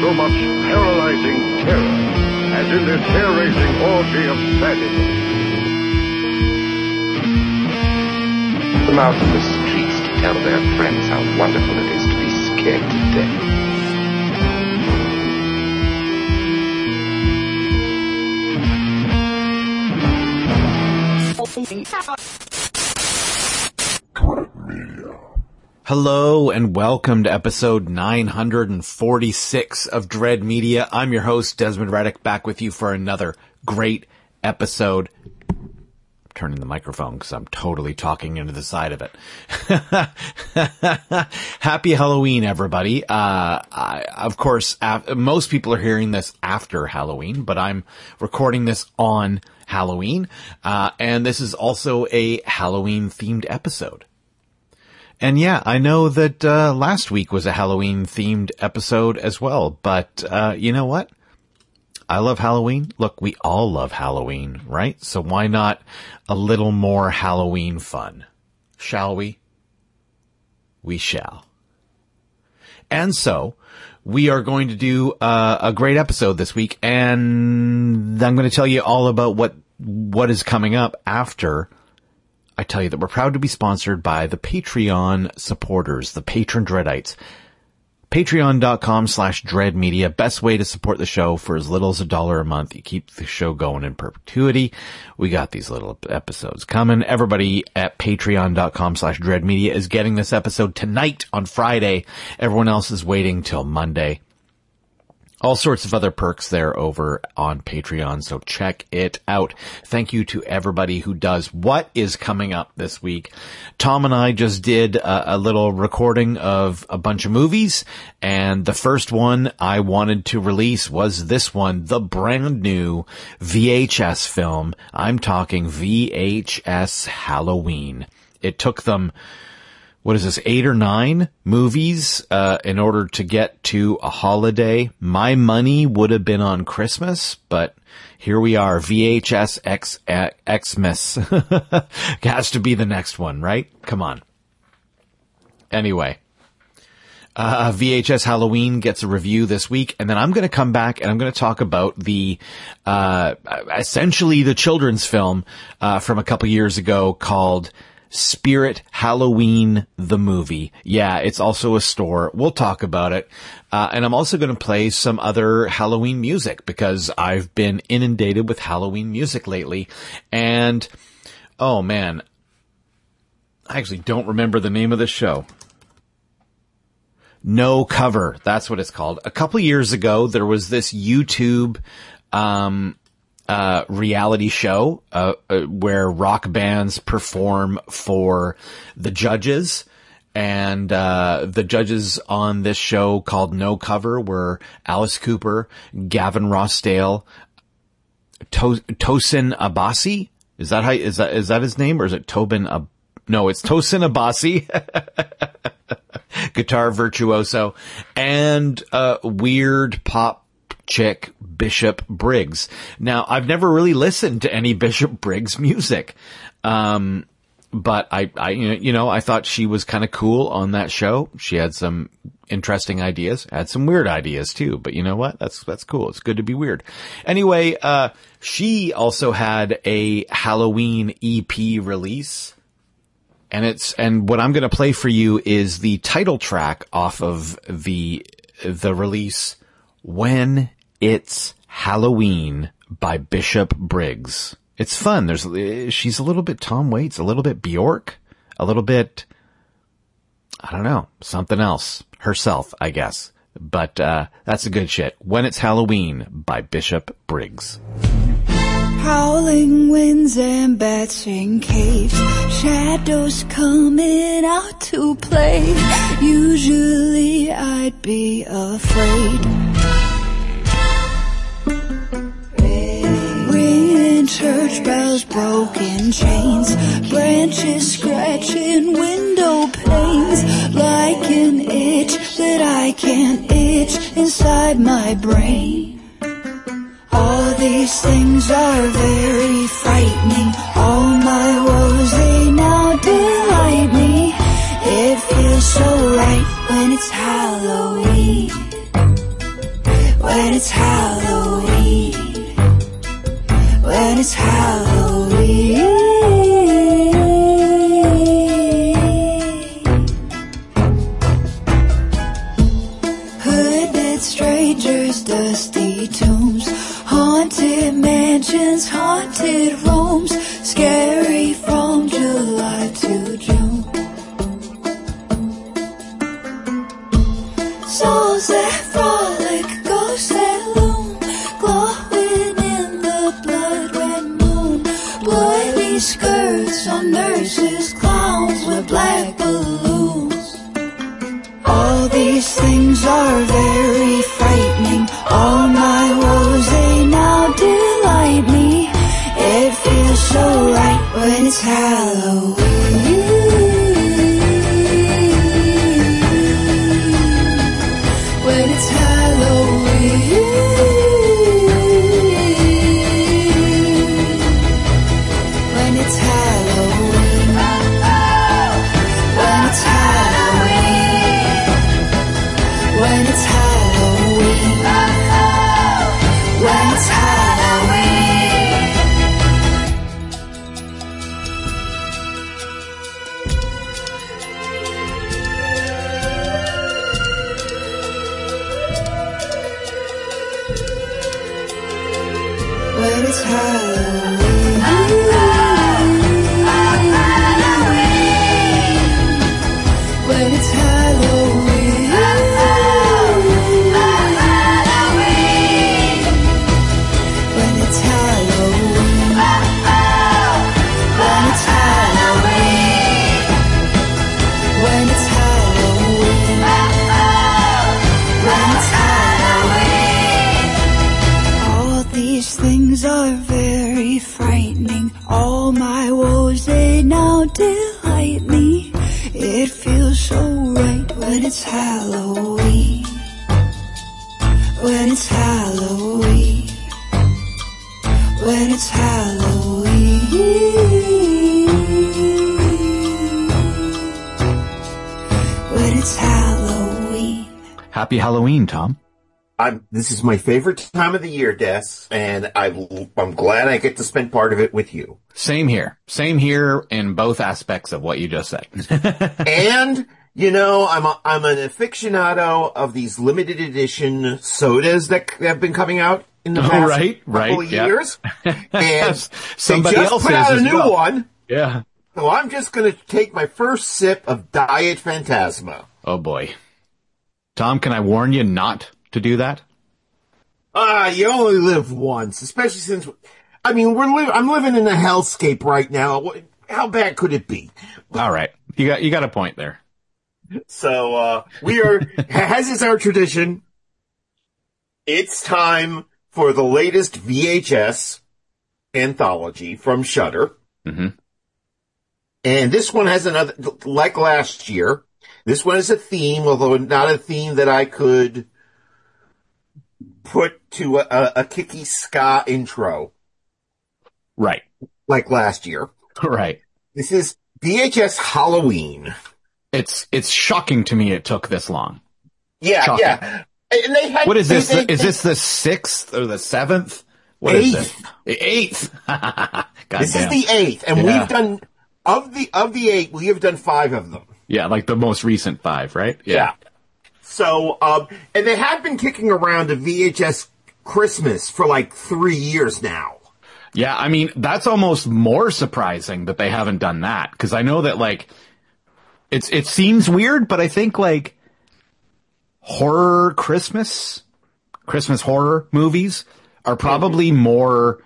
so much paralyzing terror as in this hair-raising orgy of sadism. Them out in the streets to tell their friends how wonderful it is to be scared to death. Hello and welcome to episode 946 of Dread Media. I'm your host, Desmond Reddick, back with you for another great episode. I'm turning the microphone because I'm totally talking into the side of it. Happy Halloween, everybody. Of course, most people are hearing this after Halloween, but I'm recording this on Halloween. And this is also a Halloween-themed episode. And yeah, I know that last week was a Halloween-themed episode as well, but you know what? I love Halloween. Look, we all love Halloween, right? So why not a little more Halloween fun? Shall we? We shall. And so, we are going to do a great episode this week, and I'm going to tell you all about what is coming up after I tell you that we're proud to be sponsored by the Patreon supporters, the Patron Dreadites. Patreon.com/dreadmedia. Best way to support the show for as little as $1 a month. You keep the show going in perpetuity. We got these little episodes coming. Everybody at patreon.com/dreadmedia is getting this episode tonight on Friday. Everyone else is waiting till Monday. All sorts of other perks there over on Patreon, so check it out. Thank you to everybody who does. What is coming up this week? Tom and I just did a little recording of a bunch of movies, and the first one I wanted to release was this one, the brand new VHS film. I'm talking VHS Halloween. It took them, 8 or 9 movies, in order to get to a holiday. My money would have been on Christmas, but here we are, VHS Xmas. Has to be the next one, right? Come on. Anyway, VHS Halloween gets a review this week, and then I'm going to come back and I'm going to talk about the, essentially the children's film, from a couple years ago called Spirit Halloween, the movie. Yeah, it's also a store. We'll talk about it. And I'm also going to play some other Halloween music because I've been inundated with Halloween music lately. And, oh man, I actually don't remember the name of the show. No Cover. That's what it's called. A couple years ago, there was this YouTube, reality show, where rock bands perform for the judges. And, the judges on this show called No Cover were Alice Cooper, Gavin Rossdale, Tosin Abasi. Is that his name? Or is it Tobin? No, it's Tosin Abasi. Guitar virtuoso. And, weird pop chick Bishop Briggs. Now, I've never really listened to any Bishop Briggs music. But I thought she was kind of cool on that show. She had some interesting ideas, had some weird ideas too, but you know what? That's cool. It's good to be weird. Anyway, she also had a Halloween EP release, and what I'm going to play for you is the title track off of the release, When It's Halloween by Bishop Briggs. It's fun. She's a little bit Tom Waits, a little bit Bjork, a little bit, I don't know, something else. Herself, I guess. But, that's a good shit. When It's Halloween by Bishop Briggs. Howling winds and bats in caves, shadows coming out to play. Usually I'd be afraid. Ringing church bells, broken chains, branches scratching window panes, like an itch that I can't itch inside my brain. All these things are very frightening. All my woes, they now delight me. It feels so right when it's Halloween. when it's Halloween. When it's Halloween. Hooded strangers, dusty tombs, haunted mansions, haunted rooms, scary from July to June. Souls that frolic, ghosts that loom, glowing in the blood red moon. Bloody skirts on nurses, clowns with black balloons. All these things are very frightening. All my woes, they now delight me. It feels so right when it's Halloween. When it's Halloween. When it's Halloween. When it's Halloween. When it's Halloween. When it's Halloween. When it's Halloween. When it's Halloween. When it's Halloween. When it's Halloween. When it's Halloween. When it's Halloween. All these things are very frightening. All my woes, they now delight me. It feels so right when it's Halloween. When it's Halloween. When it's Halloween. When it's Halloween. Happy Halloween, Tom. This is my favorite time of the year, Des, and I'm glad I get to spend part of it with you. Same here. Same here in both aspects of what you just said. And, you know, I'm an aficionado of these limited edition sodas that have been coming out in the past couple of years. And Somebody they just else put out a as new well. one. Yeah. So I'm just going to take my first sip of Diet Phantasma. Oh boy. Tom, can I warn you not to do that? You only live once, especially since, I mean, I'm living in a hellscape right now. How bad could it be? All right. You got a point there. So, we are, as is our tradition, it's time for the latest VHS anthology from Shudder. Mm-hmm. And this one has another, like last year, this one is a theme, although not a theme that I could put to a kicky ska intro. Right. Like last year. Right. This is VHS Halloween. It's shocking to me it took this long. Yeah, Shocking. yeah. And they had, What is this? Is this the 6th or the 7th? What is this? The 8th. God This damn. is the 8th, and Yeah. we've done, of the 8, we have done 5 of them. Yeah, like the most recent 5, right? Yeah. So, and they have been kicking around a VHS Christmas for like 3 years now. Yeah, I mean, that's almost more surprising that they haven't done that. Because I know that, like, it seems weird, but I think, like, horror Christmas horror movies are probably more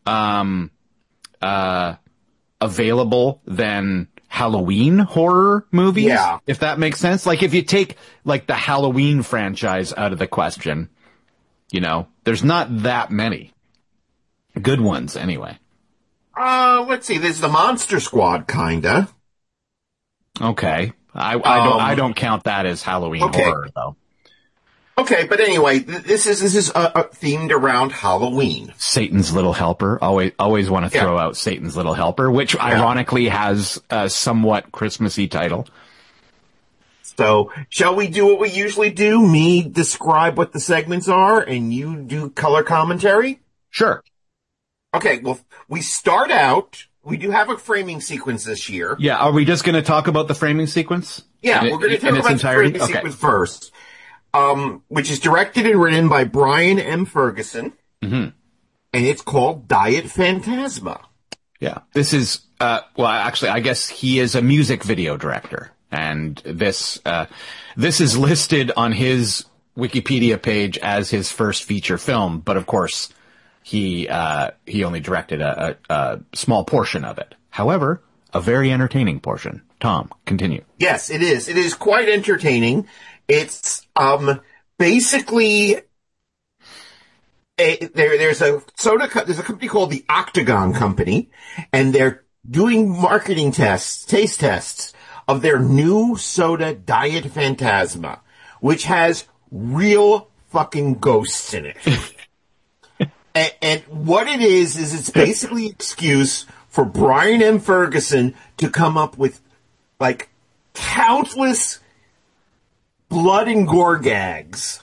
available than Halloween horror movies. Yeah. If that makes sense. Like, if you take, like, the Halloween franchise out of the question, you know, there's not that many. Good ones, anyway. Let's see, there's the Monster Squad, kinda. Okay. I don't count that as Halloween horror, though. Okay, but anyway, this is themed around Halloween. Satan's Little Helper. Always want to throw out Satan's Little Helper, which ironically has a somewhat Christmassy title. So, shall we do what we usually do? Me describe what the segments are, and you do color commentary? Sure. Okay, well, we start out, we do have a framing sequence this year. Yeah, are we just going to talk about the framing sequence? Yeah, we're going to talk about the framing sequence first. Which is directed and written by Brian M. Ferguson. Mm-hmm. And it's called Diet Phantasma. Yeah, this is, well, actually, I guess he is a music video director. And this is listed on his Wikipedia page as his first feature film, but of course, he only directed a small portion of it. However, a very entertaining portion. Tom, continue. Yes, it is. It is quite entertaining. It's, basically, there's a company called the Octagon Company, and they're doing marketing tests, taste tests, of their new soda, Diet Phantasma, which has real fucking ghosts in it. and what it is it's basically an excuse for Brian M. Ferguson to come up with, like, countless blood and gore gags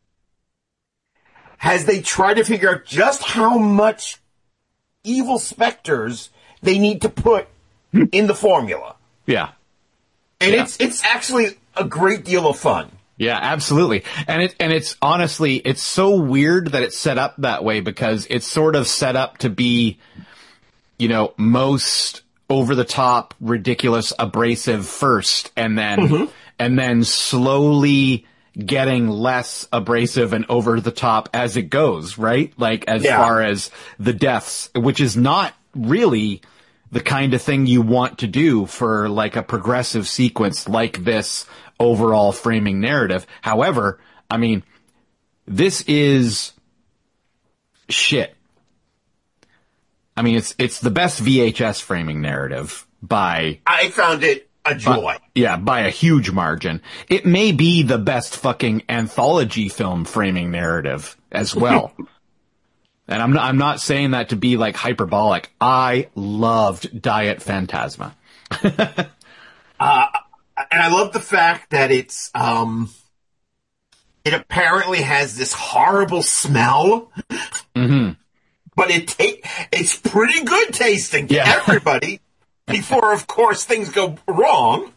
as they try to figure out just how much evil specters they need to put in the formula. Yeah. And it's actually a great deal of fun. Yeah, absolutely. And it's honestly, it's so weird that it's set up that way, because it's sort of set up to be, you know, most over the top, ridiculous, abrasive first, and then slowly getting less abrasive and over the top as it goes, right? Like, as far as the deaths, which is not really the kind of thing you want to do for, like, a progressive sequence like this overall framing narrative. However, I mean, this is shit. I mean, it's the best VHS framing narrative by... I found it a joy. By a huge margin. It may be the best fucking anthology film framing narrative as well. And I'm not saying that to be, like, hyperbolic. I loved Diet Phantasma. And I love the fact that it's, it apparently has this horrible smell. Mm-hmm. But it's pretty good tasting to everybody before, of course, things go wrong.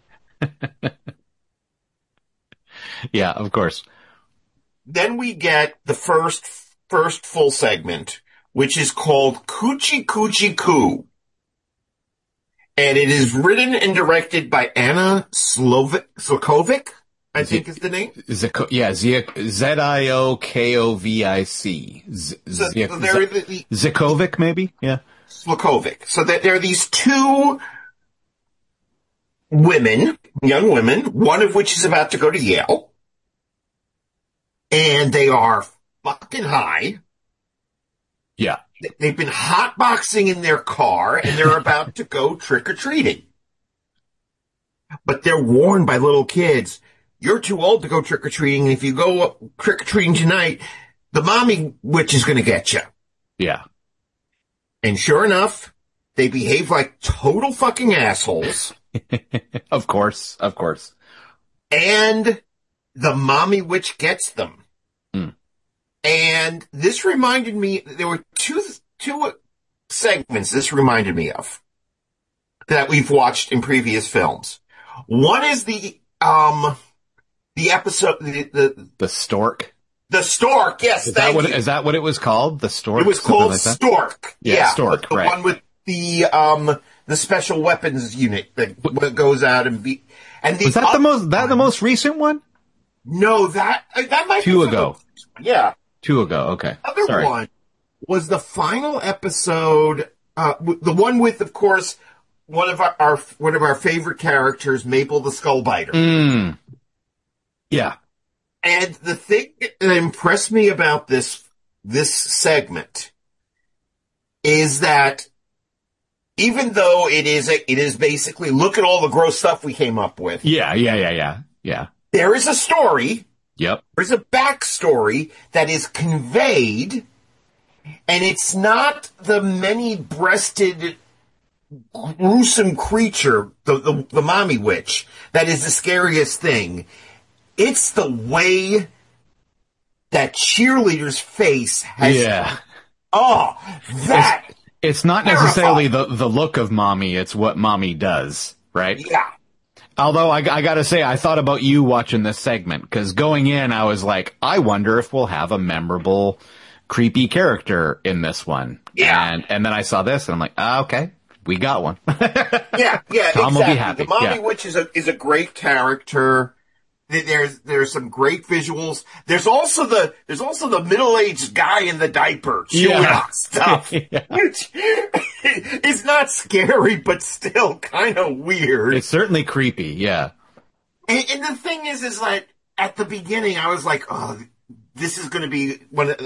Yeah, of course. Then we get the first full segment, which is called Coochie Coochie Coo. And it is written and directed by Anna Ziokovic, I think is the name. Ziokovic. Ziokovic, maybe? Yeah. Ziokovic. So that there are these two women, young women, one of which is about to go to Yale. And they are fucking high. Yeah. They've been hotboxing in their car, and they're about to go trick-or-treating. But they're warned by little kids, you're too old to go trick-or-treating, and if you go trick-or-treating tonight, the mommy witch is going to get you. Yeah. And sure enough, they behave like total fucking assholes. Of course. And the mommy witch gets them. And this reminded me, there were two segments this reminded me of that we've watched in previous films. One is the episode, the stork. The stork, yes. Is that what it was called? The stork? It was called like Stork. Yeah, Stork, the right. one with the special weapons unit that goes out and beat. And was that the most recent one? No, that might be 2 ago. Yeah. 2 ago, okay. Other one was the final episode, the one with, of course, one of our favorite characters, Maple the Skullbiter. Yeah. And the thing that impressed me about this segment is that even though it is basically, look at all the gross stuff we came up with. Yeah. There is a story. Yep. There's a backstory that is conveyed, and it's not the many-breasted gruesome creature, the mommy witch, that is the scariest thing. It's the way that cheerleader's face has. Yeah. Oh, that. It's not necessarily the look of mommy, it's what mommy does, right? Yeah. Although I gotta say, I thought about you watching this segment, because going in, I was like, I wonder if we'll have a memorable, creepy character in this one. Yeah. And then I saw this, and I'm like, okay, we got one. Yeah, Tom exactly. will be happy. The mommy Yeah. witch is a great character. There's some great visuals. There's also the middle-aged guy in the diaper chewing on stuff, which is not scary, but still kind of weird. It's certainly creepy, yeah. And the thing is like, at the beginning, I was like, oh, this is going to be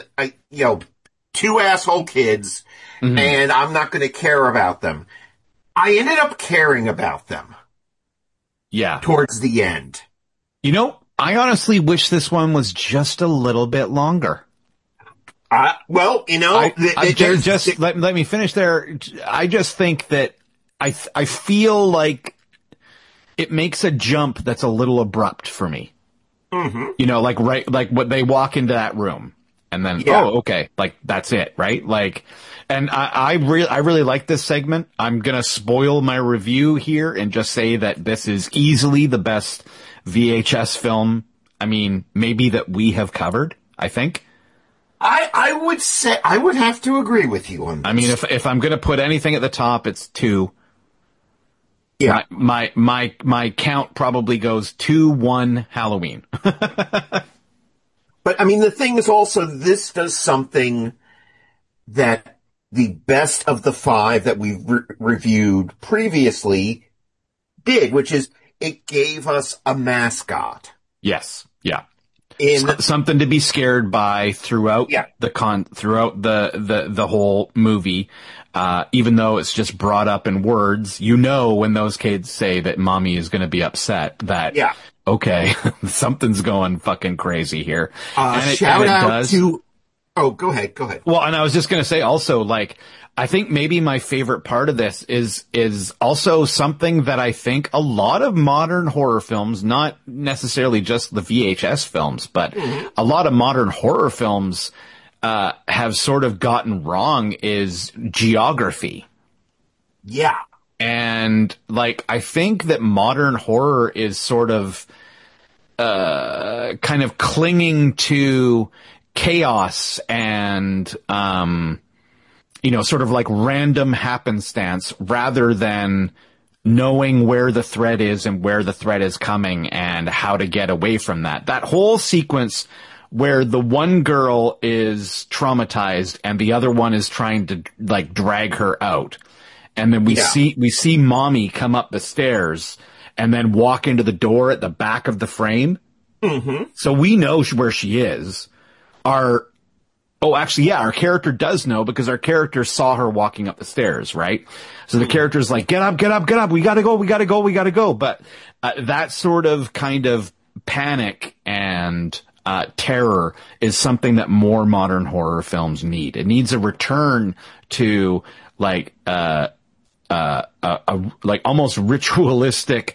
two asshole kids, and I'm not going to care about them. I ended up caring about them. Yeah. Towards the end. You know, I honestly wish this one was just a little bit longer. Well, you know, let me finish there. I just think that I feel like it makes a jump that's a little abrupt for me. Mm-hmm. You know, like when they walk into that room and then, oh, okay, like that's it, right? Like, and I really like this segment. I'm gonna spoil my review here and just say that this is easily the best VHS film, I mean, maybe that we have covered, I think. I would say, I would have to agree with you on this. I mean, if I'm gonna put anything at the top, it's 2. Yeah. My count probably goes 2, 1, Halloween. But I mean, the thing is also, this does something that the best of the 5 that we've reviewed previously did, which is it gave us a mascot. Yes. Yeah. Something to be scared by throughout the whole movie. Even though it's just brought up in words, you know, when those kids say that mommy is going to be upset that, okay, something's going fucking crazy here. Shout out to, oh, go ahead. Well, and I was just going to say also, like, I think maybe my favorite part of this is also something that I think a lot of modern horror films, not necessarily just the VHS films, but a lot of modern horror films, have sort of gotten wrong is geography. Yeah. And like, I think that modern horror is sort of, kind of clinging to chaos and, you know, sort of like random happenstance rather than knowing where the threat is and where the threat is coming and how to get away from that. That whole sequence where the one girl is traumatized and the other one is trying to like drag her out. And then we see mommy come up the stairs and then walk into the door at the back of the frame. Mm-hmm. So we know where she is. Our character does know because our character saw her walking up the stairs, right? So the character's like, get up. We gotta go. But, that sort of kind of panic and, terror is something that more modern horror films need. It needs a return to like, like almost ritualistic,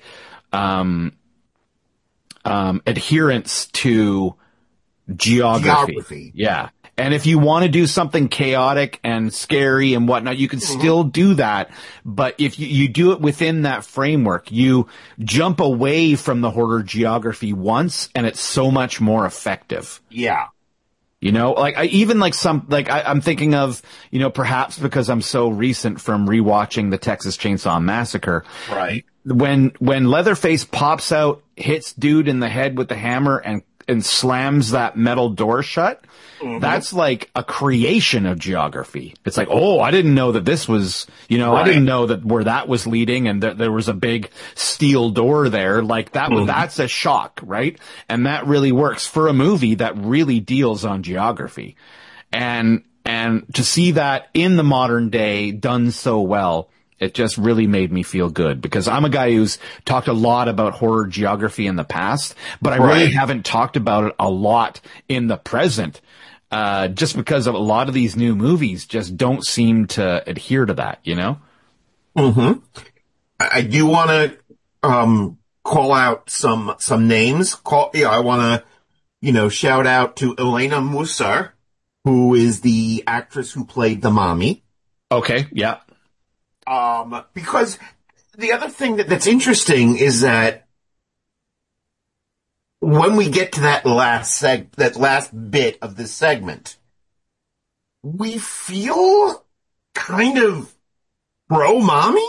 adherence to geography. Yeah. And if you want to do something chaotic and scary and whatnot, you can still do that. But if you do it within that framework, you jump away from the horror geography once and it's so much more effective. Yeah. You know, like I'm thinking of, you know, perhaps because I'm so recent from rewatching the Texas Chainsaw Massacre. Right. When Leatherface pops out, hits dude in the head with the hammer and slams that metal door shut. Mm-hmm. That's like a creation of geography. It's like, oh, I didn't know that this was, you know, I didn't know that where that was leading and there was a big steel door there. Like that that's a shock, right? And that really works for a movie that really deals on geography. And to see that in the modern day done so well, it just really made me feel good because I'm a guy who's talked a lot about horror geography in the past, but I really haven't talked about it a lot in the present. Just because of a lot of these new movies just don't seem to adhere to that, you know? Mm-hmm. I do want to call out some names. I want to shout out to Elena Musar, who is the actress who played the mommy. Okay, yeah. Because the other thing that's interesting is that when we get to that last bit of this segment, we feel kind of pro mommy.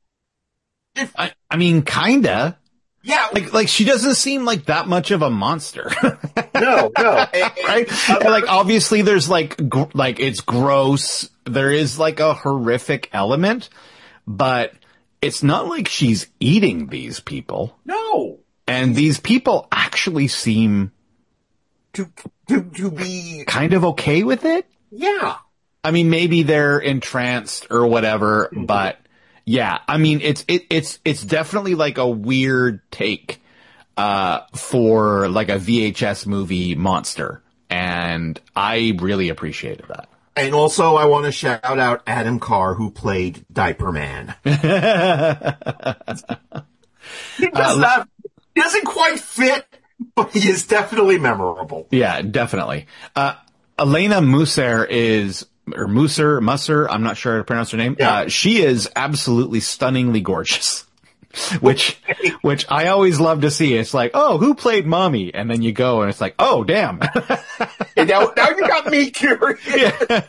I mean, kinda. Yeah. Like she doesn't seem like that much of a monster. No. Right? And like, obviously there's like it's gross. There is like a horrific element, but it's not like she's eating these people. No. And these people actually seem to be kind of okay with it. Yeah. I mean, maybe they're entranced or whatever, but yeah, I mean, it's definitely like a weird take, for like a VHS movie monster. And I really appreciated that. And also I want to shout out Adam Carr, who played Diaper Man. He doesn't quite fit, but he is definitely memorable. Yeah, definitely. Elena Musser, I'm not sure how to pronounce her name. Yeah. She is absolutely stunningly gorgeous, which I always love to see. It's like, oh, who played mommy? And then you go and it's like, oh, damn. now you got me curious. Yeah.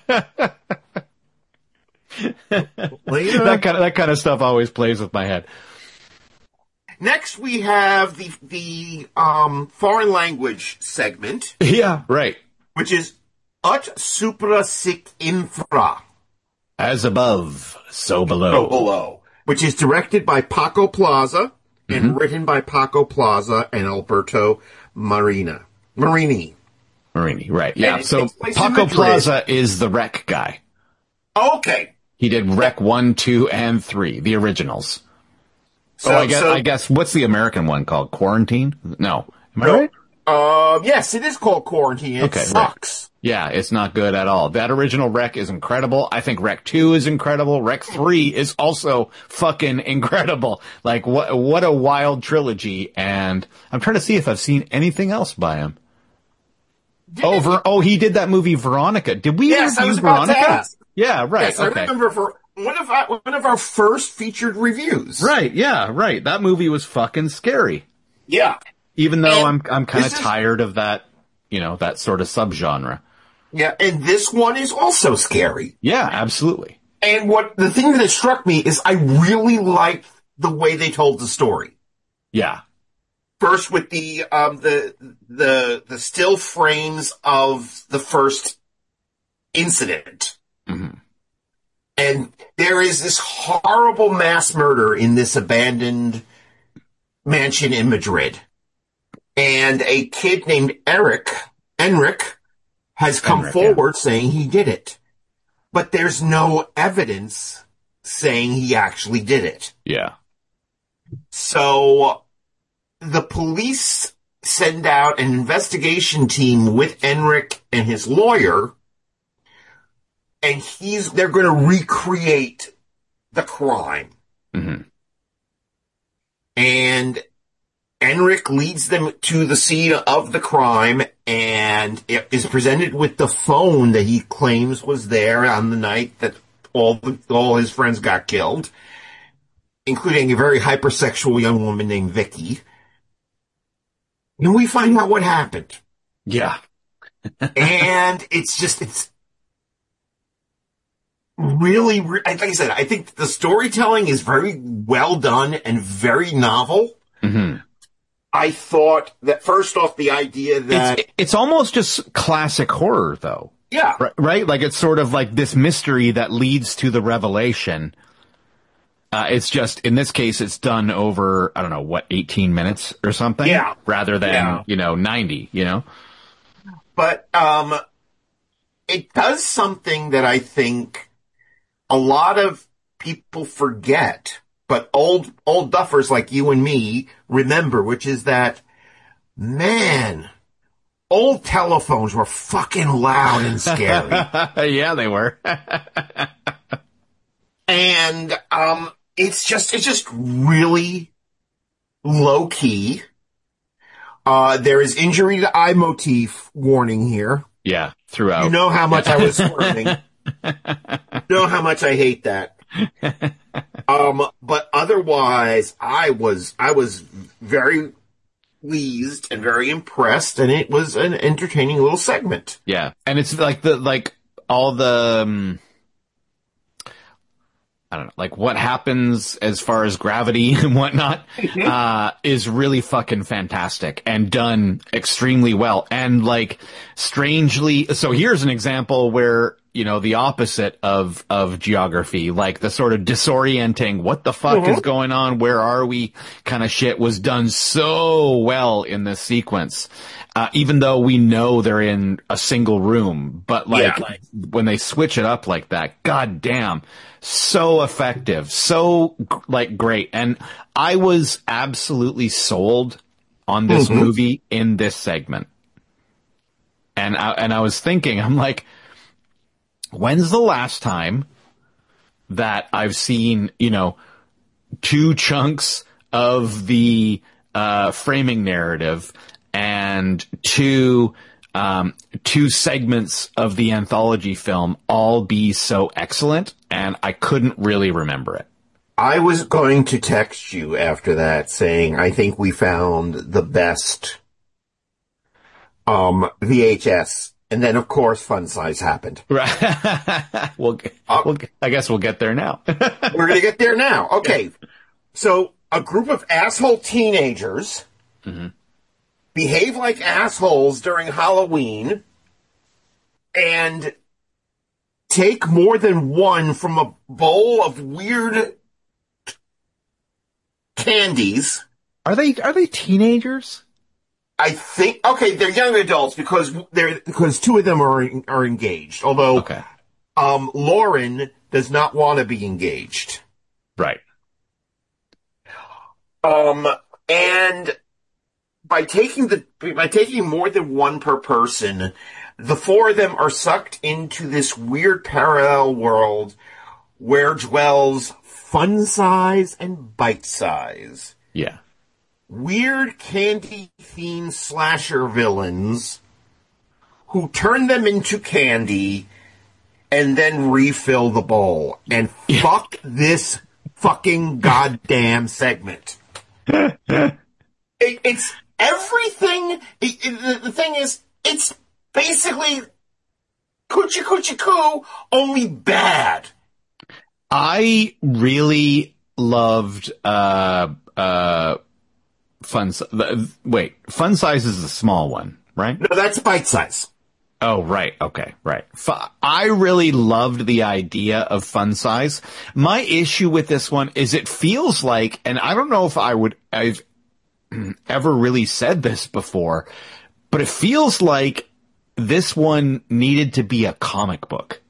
That kind of stuff always plays with my head. Next, we have the foreign language segment. Yeah, right. Which is Ut Supra Sic Infra. As above, so below. Which is directed by Paco Plaza and written by Paco Plaza and Alberto Marini, right. Yeah. And so Paco Plaza is the Rec guy. Okay. He did Rec 1, 2, and 3, the originals. So I guess what's the American one called? Quarantine? No. Am I right? Yes, it is called Quarantine. It sucks. Right. Yeah, it's not good at all. That original Rec is incredible. I think Rec 2 is incredible. Rec 3 is also fucking incredible. Like, what a wild trilogy. And I'm trying to see if I've seen anything else by him. He did that movie Veronica. Did we review Veronica? Yeah, right. Yes, okay. I remember for one of our first featured reviews. Right, yeah, right. That movie was fucking scary. Yeah. Even though I'm kind of tired of that, that sort of subgenre. Yeah, and this one is also scary. Yeah, absolutely. And the thing that struck me is I really liked the way they told the story. Yeah. First with the still frames of the first incident. Mm-hmm. And there is this horrible mass murder in this abandoned mansion in Madrid. And a kid named Enric, has come forward saying he did it. But there's no evidence saying he actually did it. Yeah. So the police send out an investigation team with Enric and his lawyer, and they're going to recreate the crime. Mm-hmm. And Enric leads them to the scene of the crime and is presented with the phone that he claims was there on the night that all his friends got killed, including a very hypersexual young woman named Vicky. And we find out what happened. Yeah. And it's really, like I said, I think the storytelling is very well done and very novel. Mm-hmm. I thought that first off, the idea that it's almost just classic horror, though. Yeah. Right? Like it's sort of like this mystery that leads to the revelation. It's just, in this case, it's done over, 18 minutes or something? Yeah. Rather than, 90, But, it does something that I think a lot of people forget, but old duffers like you and me remember, which is that, man, old telephones were fucking loud and scary. Yeah, they were. And, it's just really low key. There is injury to eye motif warning here. Yeah, throughout. You know how much I was squirming. You know how much I hate that. But otherwise, I was very pleased and very impressed, and it was an entertaining little segment. Yeah, and it's like all the I don't know, like what happens as far as gravity and whatnot, is really fucking fantastic and done extremely well. And like strangely, so here's an example where, you know, the opposite of geography, like the sort of disorienting, what the fuck is going on? Where are we? Kind of shit was done so well in this sequence. Even though we know they're in a single room, but like when they switch it up like that, god damn, so effective, so like great. And I was absolutely sold on this movie in this segment. And I was thinking, I'm like, when's the last time that I've seen, you know, two chunks of the framing narrative and two segments of the anthology film all be so excellent, and I couldn't really remember it. I was going to text you after that saying, I think we found the best VHS. And then, of course, Fun Size happened. Right. Well, I guess we'll get there now. We're going to get there now. Okay. So a group of asshole teenagers behave like assholes during Halloween and take more than one from a bowl of weird candies. Are they teenagers? I think, okay, they're young adults because two of them are engaged. Although, Lauren does not want to be engaged. Right. And by taking more than one per person, the four of them are sucked into this weird parallel world where dwells Fun Size and Bite Size. Yeah. Weird candy-themed slasher villains who turn them into candy and then refill the bowl. And fuck this fucking goddamn segment. It's everything. The thing is, it's basically Coochie Coochie Coo, only bad. I really loved, Fun Size is the small one, right? No, that's Bite Size. Oh, right. Okay. Right. I really loved the idea of Fun Size. My issue with this one is it feels like, and I don't know if I've ever really said this before, but it feels like this one needed to be a comic book.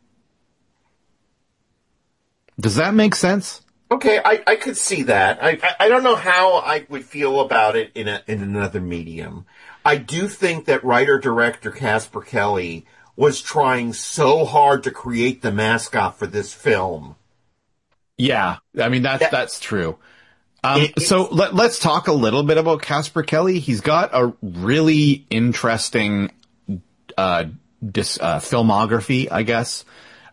Does that make sense? Okay, I could see that. I don't know how I would feel about it in another medium. I do think that writer-director Casper Kelly was trying so hard to create the mascot for this film. Yeah, I mean, that's true. So let's talk a little bit about Casper Kelly. He's got a really interesting filmography, I guess.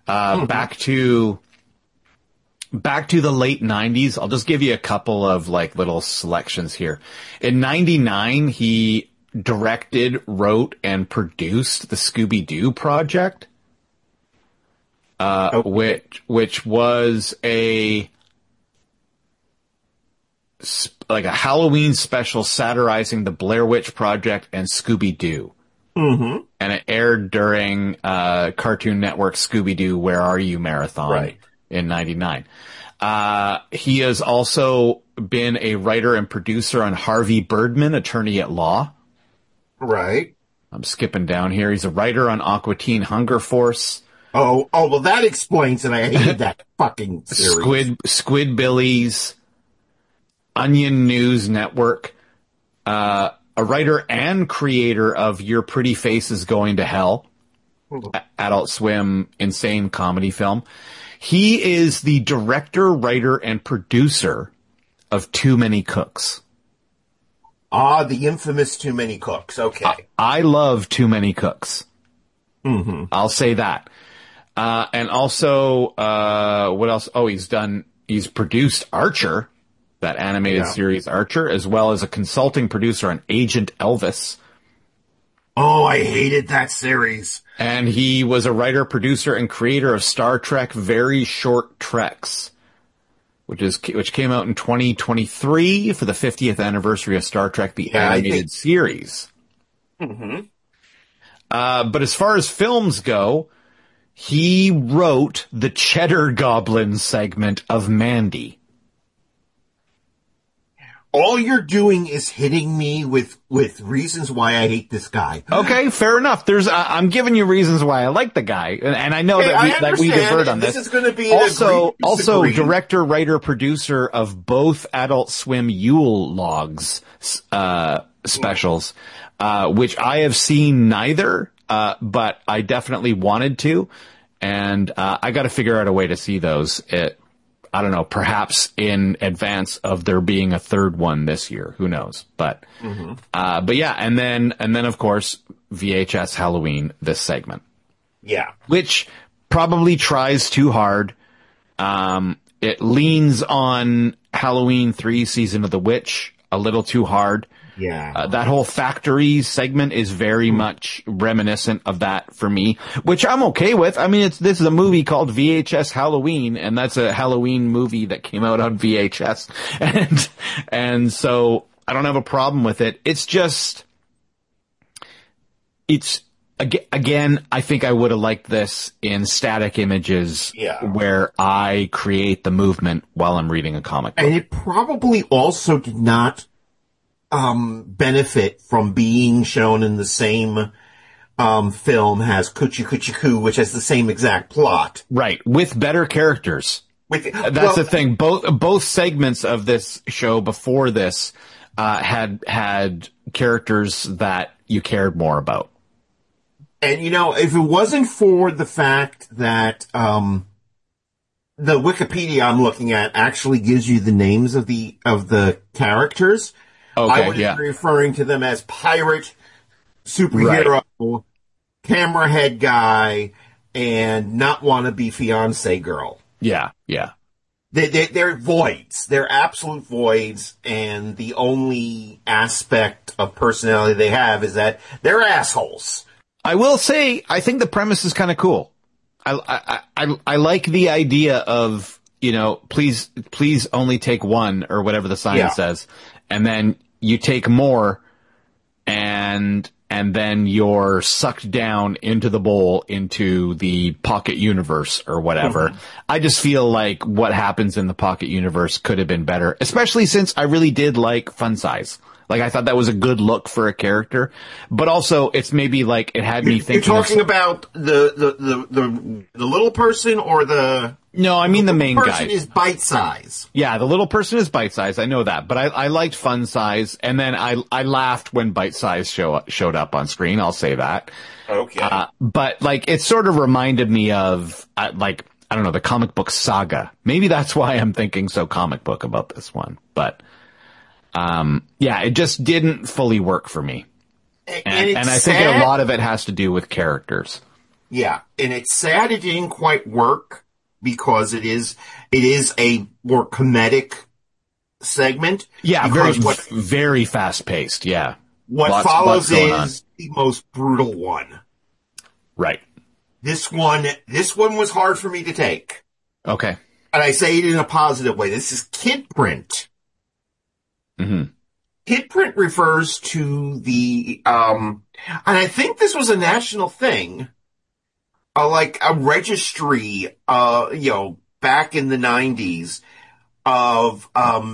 Back to the late 90s. I'll just give you a couple of like little selections here. In 99, he directed, wrote, and produced the Scooby-Doo project, which was a Halloween special satirizing the Blair Witch Project and Scooby-Doo. Mm-hmm. And it aired during Cartoon Network Scooby-Doo Where Are You marathon in 99. He has also been a writer and producer on Harvey Birdman, Attorney at Law. Right. I'm skipping down here. He's a writer on Aqua Teen Hunger Force. Oh, well, that explains it. I hated that fucking series. Squidbillies, Onion News Network, a writer and creator of Your Pretty Face is Going to Hell, Adult Swim insane comedy film. He is the director, writer, and producer of Too Many Cooks. Ah, the infamous Too Many Cooks. Okay. I love Too Many Cooks. Mm-hmm. I'll say that. And also, what else? Oh, he's produced Archer, that animated series Archer, as well as a consulting producer on Agent Elvis. Oh, I hated that series. And he was a writer, producer, and creator of Star Trek Very Short Treks, which came out in 2023 for the 50th anniversary of Star Trek, the animated series. Mm-hmm. But as far as films go, he wrote the Cheddar Goblin segment of Mandy. All you're doing is hitting me with reasons why I hate this guy. Okay, fair enough. I'm giving you reasons why I like the guy, and I know that we diverted on this. This is going to be also director, writer, producer of both Adult Swim Yule Logs specials, which I have seen neither, but I definitely wanted to, and I got to figure out a way to see those. I don't know, perhaps in advance of there being a third one this year. Who knows? But yeah, and then of course, VHS Halloween, this segment. Yeah. Which probably tries too hard. It leans on Halloween 3 Season of the Witch a little too hard. Yeah. That whole factory segment is very much reminiscent of that for me, which I'm okay with. I mean, this is a movie called VHS Halloween, and that's a Halloween movie that came out on VHS. And so I don't have a problem with it. It's just, again, I think I would have liked this in static images where I create the movement while I'm reading a comic book. And it probably also did not benefit from being shown in the same film as Coochie Coochie Coo, which has the same exact plot. Right, with better characters. That's the thing. Both segments of this show before this had characters that you cared more about. And if it wasn't for the fact that the Wikipedia I'm looking at actually gives you the names of the characters, I would be referring to them as pirate, superhero, camera head guy, and not wannabe fiance girl. Yeah, yeah. They're voids. They're absolute voids, and the only aspect of personality they have is that they're assholes. I will say, I think the premise is kind of cool. I like the idea of, please only take one, or whatever the sign says, and then you take more, and then you're sucked down into the bowl, into the pocket universe or whatever. Mm-hmm. I just feel like what happens in the pocket universe could have been better, especially since I really did like Fun Size. Like, I thought that was a good look for a character, but also it's maybe like it had me thinking. You're talking about the little person or the? No, I mean the main guy. The person is Bite Size. Yeah, the little person is Bite Size. I know that, but I liked Fun Size, and then I laughed when Bite Size showed up on screen. I'll say that. Okay. But like, it sort of reminded me of I don't know, the comic book Saga. Maybe that's why I'm thinking so comic book about this one, but. It just didn't fully work for me. And I think a lot of it has to do with characters. Yeah. And it's sad it didn't quite work because it is a more comedic segment. Yeah. Very fast paced. Yeah. What follows is the most brutal one. Right. This one was hard for me to take. Okay. And I say it in a positive way. This is kid print. Mm-hmm. Kid print refers to the, and I think this was a national thing, like a registry, back in the 90s of,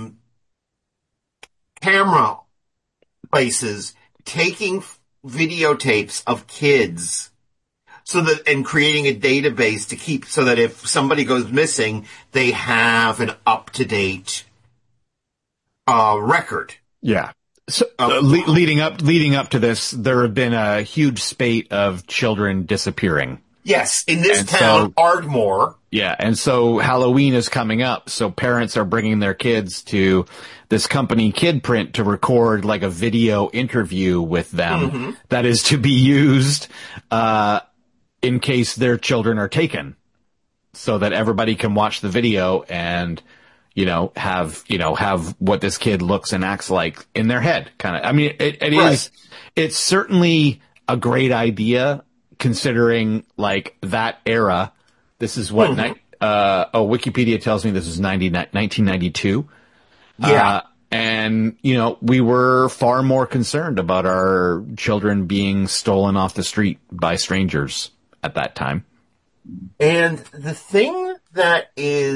camera places taking videotapes of kids and creating a database to keep so that if somebody goes missing, they have an up-to-date record. Yeah. So leading up to this, there have been a huge spate of children disappearing. Yes, in this And town, so- Ardmore. Yeah, and so Halloween is coming up, so parents are bringing their kids to this company Kid Print to record like a video interview with them that is to be used in case their children are taken, so that everybody can watch the video and have what this kid looks and acts like in their head, kind of. I mean, it's certainly a great idea considering like that era. This is what Wikipedia tells me this is 1992. Yeah. And we were far more concerned about our children being stolen off the street by strangers at that time. And the thing that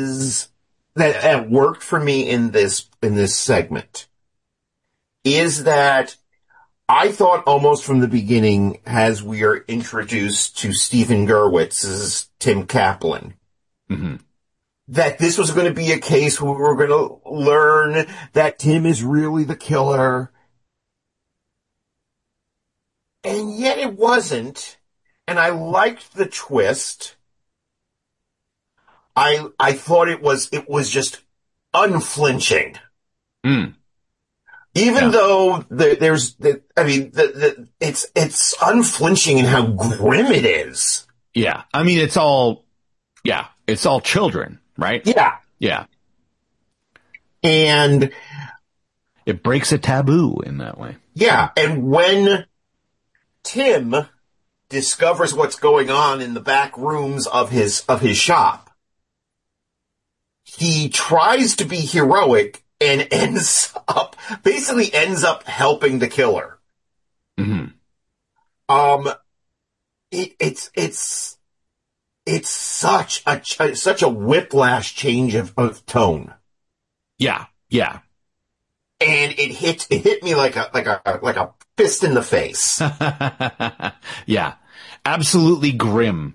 worked for me in this segment is that I thought almost from the beginning, as we are introduced to Stephen Gerwitz's Tim Kaplan, that this was going to be a case where we were going to learn that Tim is really the killer. And yet it wasn't. And I liked the twist. I thought it was just unflinching. Even though it's unflinching in how grim it is. Yeah. I mean, it's all children, right? Yeah. Yeah. And it breaks a taboo in that way. yeah. And when Tim discovers what's going on in the back rooms of his shop, he tries to be heroic and ends up helping the killer. It's such a whiplash change of tone. Yeah. Yeah. And it hit me like a fist in the face. Yeah. Absolutely grim.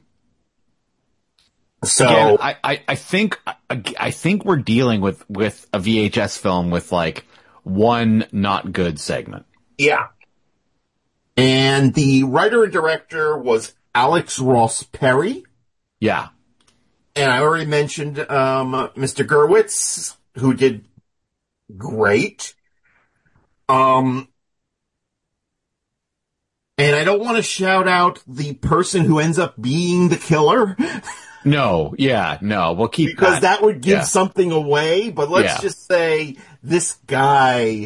So again, I think we're dealing with a VHS film with like one not good segment. yeah. And the writer and director was Alex Ross Perry. Yeah. And I already mentioned Mr. Gerwitz, who did great. And I don't want to shout out the person who ends up being the killer. No, yeah, no, we'll keep because that would give something away, but let's Yeah. just say this guy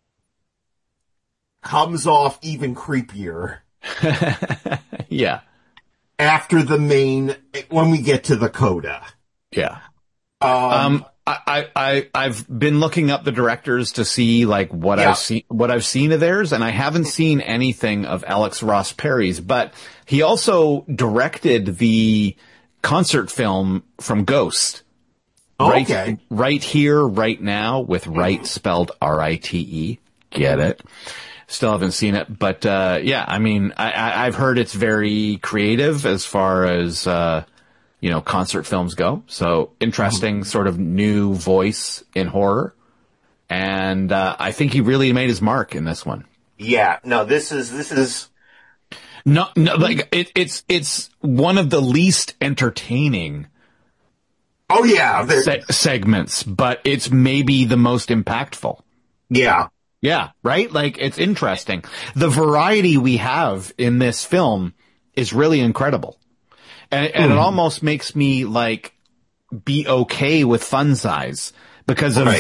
comes off even creepier Yeah. after when we get to the coda. Yeah. I've been looking up the directors to see like what I've seen of theirs, and I haven't seen anything of Alex Ross Perry's, but he also directed the concert film from Ghost. Okay. Right Here, Right Now, with right spelled R-I-T-E. Get it? Still haven't seen it, but yeah, I mean, I've heard it's very creative as far as concert films go. So interesting sort of new voice in horror. And I think he really made his mark in this one. Yeah, no, this is No, like it's one of the least entertaining oh yeah, segments, but it's maybe the most impactful. yeah. Yeah, right? Like, it's interesting. The variety we have in this film is really incredible. And it almost makes me, like, be okay with fun size because of,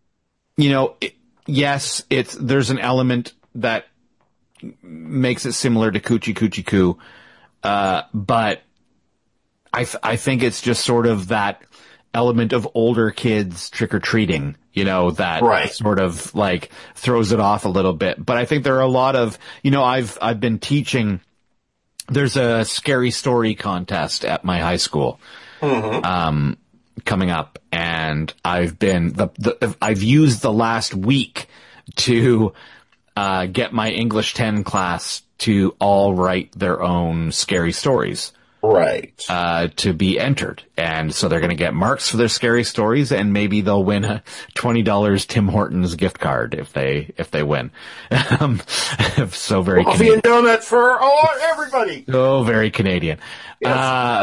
yes, there's an element that makes it similar to Coochie Coochie Coo, but I think it's just sort of that element of older kids trick-or-treating, that sort of like throws it off a little bit. But I think there are a lot of, I've been teaching, there's a scary story contest at my high school, coming up, and I've been, I've used the last week to, get my English 10 class to all write their own scary stories. Right. to be entered. And so they're going to get marks for their scary stories, and maybe they'll win a $20 Tim Hortons gift card if they win. So very Coffee Canadian. and donut for everybody. Oh, very Canadian. Yes.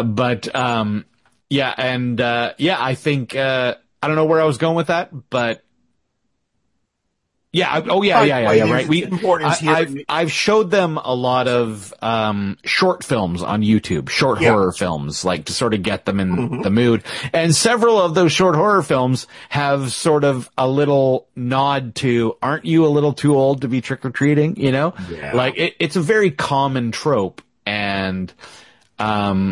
I think, I don't know where I was going with that, but yeah. Right. I've showed them a lot of, short films on YouTube, short horror films, like to sort of get them in the mood. And several of those short horror films have sort of a little nod to, aren't you a little too old to be trick-or-treating? You know, like it's a very common trope. And, so,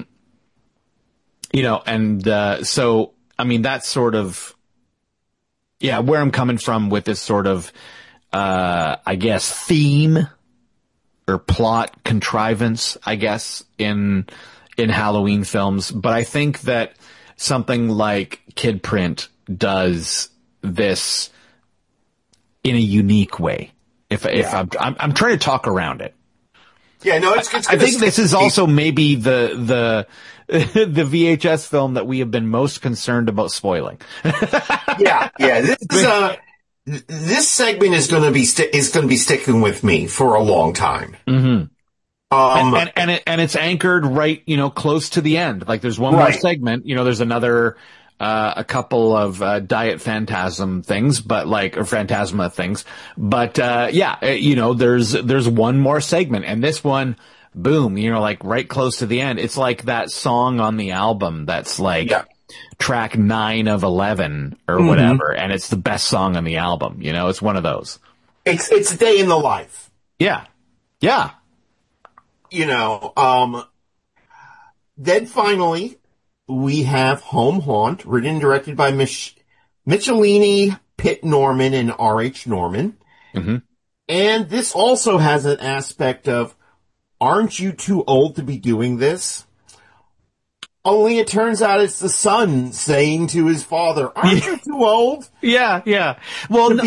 I mean, that's sort of, where I'm coming from with this sort of, I guess, theme or plot contrivance, I guess, in Halloween films. But I think that something like Kid Print does this in a unique way. If I'm trying to talk around it. Yeah, no, it's I think this is also maybe the VHS film that we have been most concerned about spoiling. This segment is going to be sticking with me for a long time. Mm-hmm. And it's anchored right, close to the end. Like there's one more segment, there's another, a couple of, Diet Phantasm things, or Phantasma things. But, there's one more segment, and this one, boom, like right close to the end. It's like that song on the album that's like track 9 of 11 or whatever. And it's the best song on the album. It's one of those. It's a day in the life. Yeah. Yeah. Then finally, we have Home Haunt, written and directed by Michelini, Pitt Norman, and R.H. Norman. Mm-hmm. And this also has an aspect of, aren't you too old to be doing this? Only it turns out it's the son saying to his father, aren't you too old? Yeah. Well,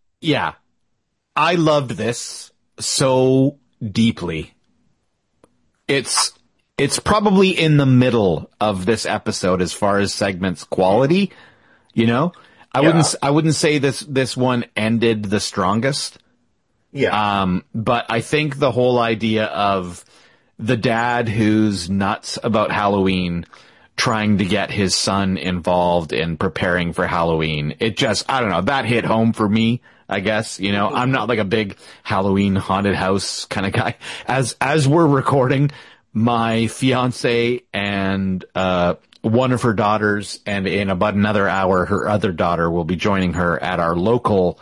I loved this so deeply. It's probably in the middle of this episode as far as segments quality, I wouldn't say this one ended the strongest. Yeah. But I think the whole idea of the dad who's nuts about Halloween trying to get his son involved in preparing for Halloween, I don't know, that hit home for me, I guess. I'm not like a big Halloween haunted house kind of guy. As we're recording, my fiance and, one of her daughters, and in about another hour, her other daughter will be joining her at our local,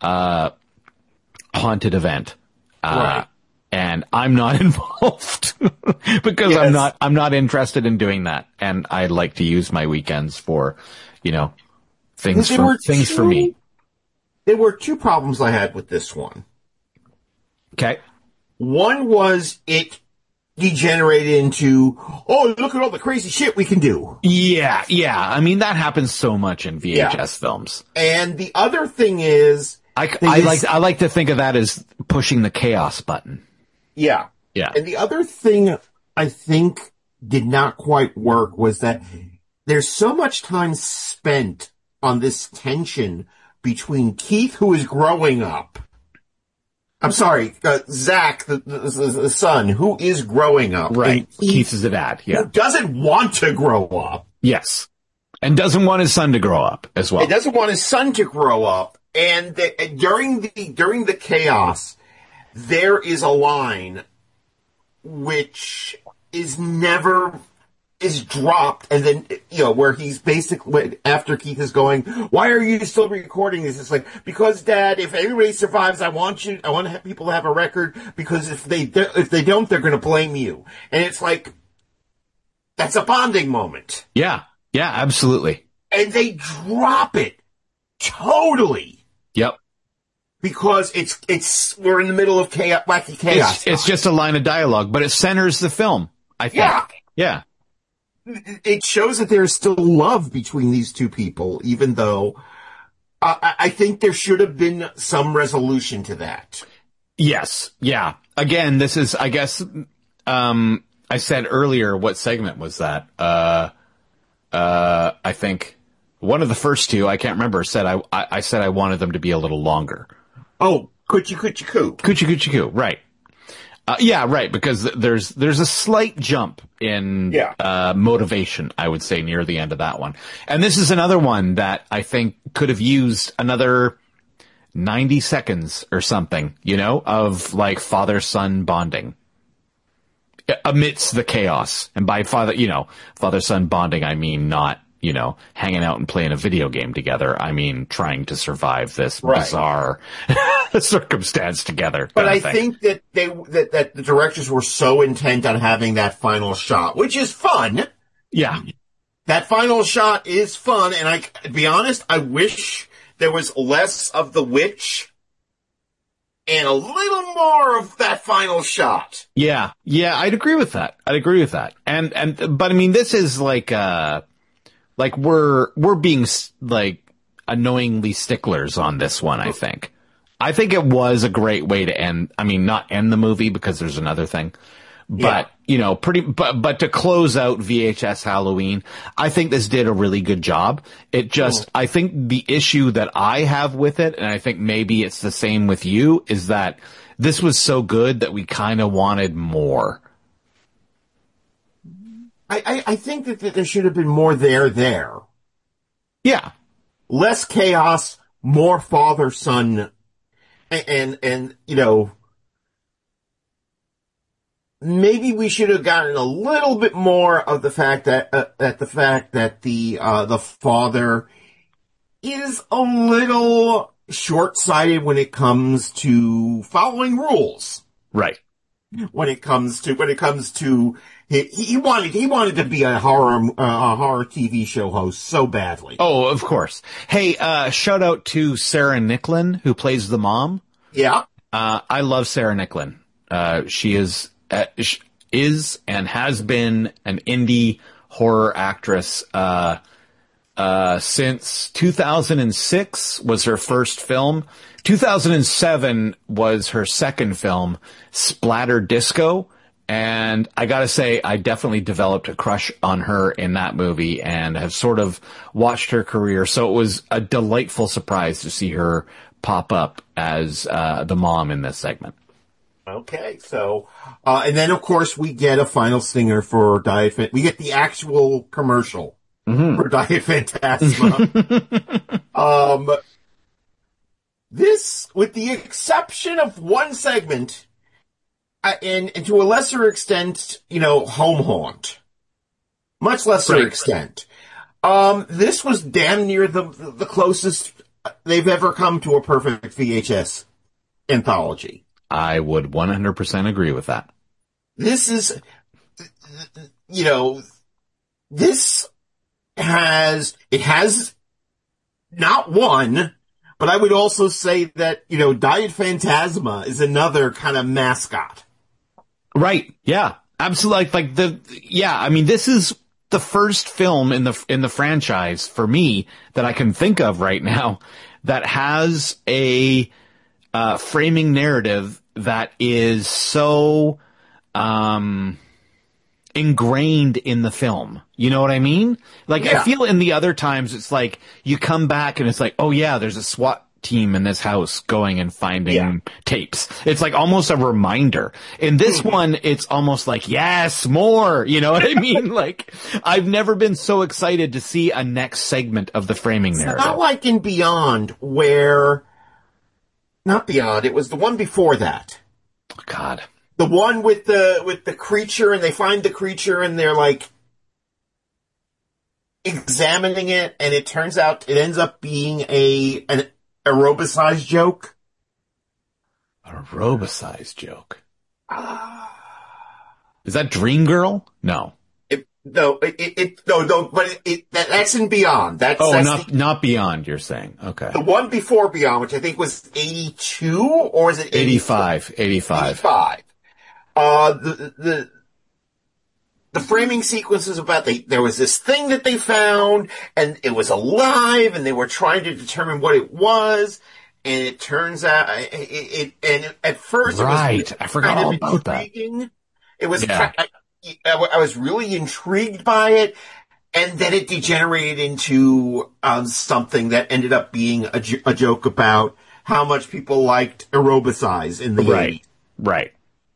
haunted event. And I'm not involved because I'm not interested in doing that. And I like to use my weekends for, things for me. There were two problems I had with this one. Okay. One was it degenerated into, oh, look at all the crazy shit we can do. Yeah. I mean, that happens so much in VHS films. And the other thing is, I like to think of that as pushing the chaos button. Yeah. And the other thing I think did not quite work was that there's so much time spent on this tension between Keith, who is growing up. I'm sorry, Zach, the son, who is growing up. Right. Keith is the dad, who doesn't want to grow up. Yes. And doesn't want his son to grow up as well. He doesn't want his son to grow up. And during the chaos, there is a line which is dropped, and then, where he's basically, after Keith is going, why are you still recording this? It's like, because Dad, if everybody survives, I want to have people to have a record, because if they don't, they're going to blame you. And it's like, that's a bonding moment. Yeah, absolutely. And they drop it totally. Yep. Because we're in the middle of wacky chaos. It's just a line of dialogue, but it centers the film, I think. Yeah. It shows that there's still love between these two people, even though I think there should have been some resolution to that. Yes. Yeah. Again, this is, I guess, I said earlier, what segment was that? I think one of the first two, I can't remember, said I said I wanted them to be a little longer. Oh, Coochie Coochie Coo. Coochie Coochie Coo, right. Yeah, right, because there's a slight jump in motivation, I would say, near the end of that one. And this is another one that I think could have used another 90 seconds or something, of like father-son bonding amidst the chaos. And by father-son bonding, I mean not, hanging out and playing a video game together. I mean, trying to survive this bizarre circumstance together. But I think that that the directors were so intent on having that final shot, which is fun. Yeah. That final shot is fun. And to be honest, I wish there was less of the witch and a little more of that final shot. Yeah. Yeah. I'd agree with that. But I mean, this is like we're being like annoyingly sticklers on this one, I think. I think it was a great way to end. I mean, not end the movie because there's another thing, but but to close out VHS Halloween, I think this did a really good job. It just, I think the issue that I have with it, and I think maybe it's the same with you, is that this was so good that we kind of wanted more. I think that there should have been more there. Yeah. Less chaos, more father-son, and maybe we should have gotten a little bit more of the fact that the father is a little short-sighted when it comes to following rules. Right. When it comes to he wanted to be a horror TV show host so badly. Oh, of course. Hey, shout out to Sarah Nicklin, who plays the mom. Yeah. I love Sarah Nicklin. She is and has been an indie horror actress, since 2006 was her first film. 2007 was her second film, Splatter Disco. And I gotta say, I definitely developed a crush on her in that movie and have sort of watched her career. So it was a delightful surprise to see her pop up as the mom in this segment. Okay, so, and then of course we get a final stinger for Diet we get the actual commercial for Diet Phantasma. This, with the exception of one segment, and to a lesser extent, Home Haunt. Much lesser extent. This was damn near the closest they've ever come to a perfect VHS anthology. I would 100% agree with that. This is, this has not one, but I would also say that, Diet Phantasma is another kind of mascot. Right. Yeah. Absolutely. I mean, this is the first film in the franchise for me that I can think of right now that has a framing narrative that is so ingrained in the film. You know what I mean? Like, I feel in the other times it's like you come back and it's like, oh yeah, there's a SWAT team in this house going and finding tapes. It's like almost a reminder. In this one, it's almost like, yes, more. You know what I mean? Like, I've never been so excited to see a next segment of the framing narrative. It's not like in Beyond where... Not Beyond, it was the one before that. Oh, God. The one with the creature, and they find the creature and they're like examining it, and it turns out it ends up being an aerobicized joke. A aerobicized joke. Is that Dream Girl? No. No, but that's in Beyond. Not Beyond, you're saying. Okay. The one before Beyond, which I think was 82, or is it 85? 85. The framing sequence is about there was this thing that they found, and it was alive, and they were trying to determine what it was, and it turns out, and at first right. it was I forgot all about that. It was, I was really intrigued by it, and then it degenerated into something that ended up being a joke about how much people liked Aerobicize in the 80s. Right.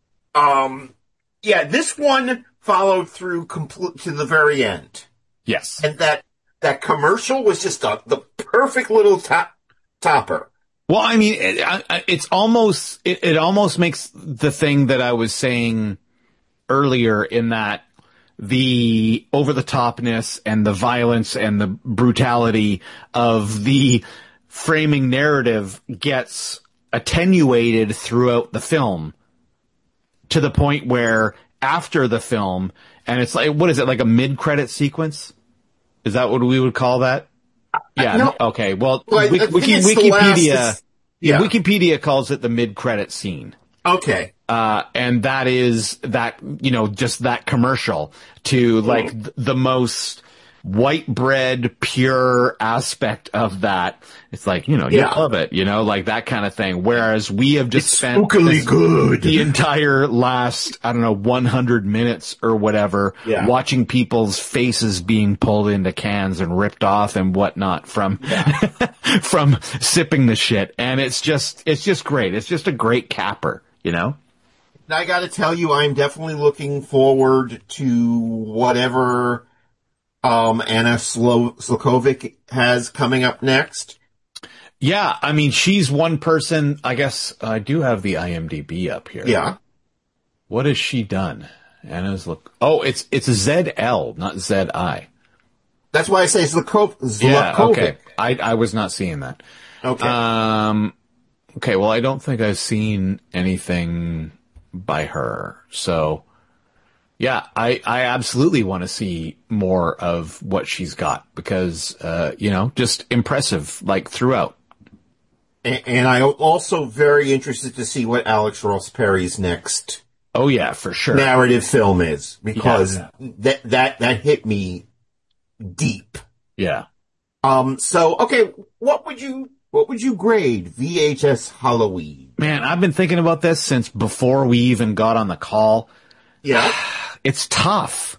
Yeah, this one followed through to the very end. Yes. And that commercial was just the perfect little topper. Well, I mean, it almost makes the thing that I was saying earlier, in that the over-the-topness and the violence and the brutality of the framing narrative gets attenuated throughout the film, to the point where after the film, and it's like, what is it, like a mid-credit sequence? Is that what we would call that? Yeah. No. Okay. Well, Wikipedia. Wikipedia calls it the mid-credit scene. Okay. And that is that, just that commercial to like the most white bread, pure aspect of that. It's like, you love it, like that kind of thing. Whereas we have just spent the entire last, 100 minutes or whatever, watching people's faces being pulled into cans and ripped off and whatnot from, from sipping the shit. And it's just great. It's just a great capper, I gotta tell you, I'm definitely looking forward to whatever Anna Slikovic has coming up next. Yeah, I mean, she's one person. I guess I do have the IMDb up here. Yeah. What has she done? Anna's it's a ZL, not ZI. That's why I say Slikovic. Yeah, okay. I was not seeing that. Okay. Okay, well, I don't think I've seen anything by her. So, yeah, I absolutely want to see more of what she's got, because, just impressive, like, throughout. And I'm also very interested to see what Alex Ross Perry's next Oh yeah, for sure. narrative film is, because that hit me deep. Yeah. So, okay, what would you grade VHS Halloween? Man, I've been thinking about this since before we even got on the call. Yeah. It's tough.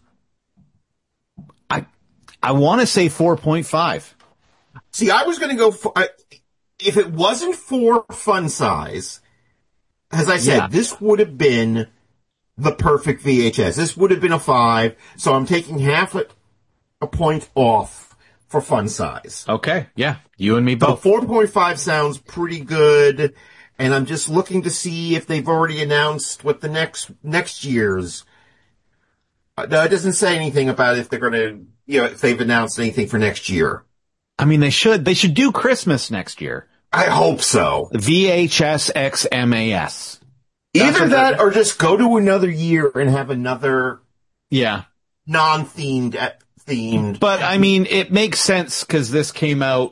I want to say 4.5. See, I was going to go for, if it wasn't for Fun Size, as I said, this would have been the perfect VHS. This would have been a 5, so I'm taking half a point off for Fun Size. Okay, yeah, you and me both. So 4.5 sounds pretty good, and I'm just looking to see if they've already announced what the next year's. No, it doesn't say anything about if they're going to, if they've announced anything for next year. I mean, they should do Christmas next year. I hope so. VHS XMAS. Either that or just go to another year and have another non-themed themed. But I mean, it makes sense because this came out,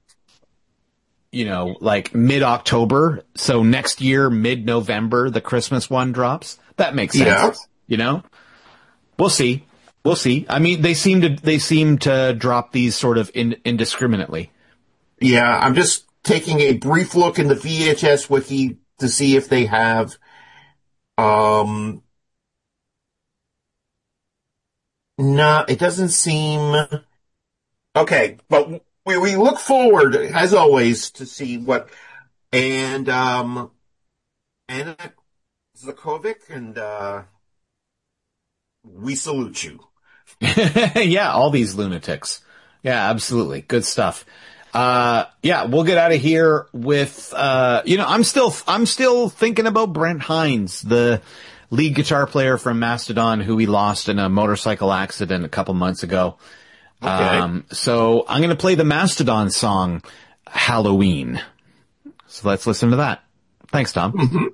like mid-October. So next year, mid-November, the Christmas one drops. That makes sense. Yeah. We'll see. I mean, they seem to drop these sort of indiscriminately. Yeah, I'm just taking a brief look in the VHS wiki to see if they have, no, it doesn't seem, okay, but we look forward, as always, to see what, and, Anna Slikovic, and, we salute you. Yeah, all these lunatics. Yeah, absolutely. Good stuff. We'll get out of here with, I'm still thinking about Brent Hines, the lead guitar player from Mastodon, who we lost in a motorcycle accident a couple months ago. Okay. So I'm going to play the Mastodon song, Halloween. So let's listen to that. Thanks, Tom. Mm-hmm.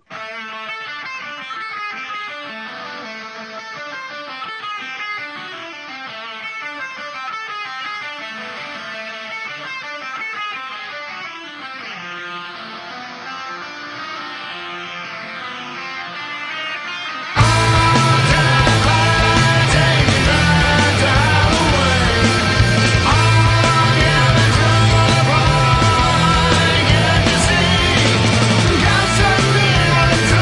Got some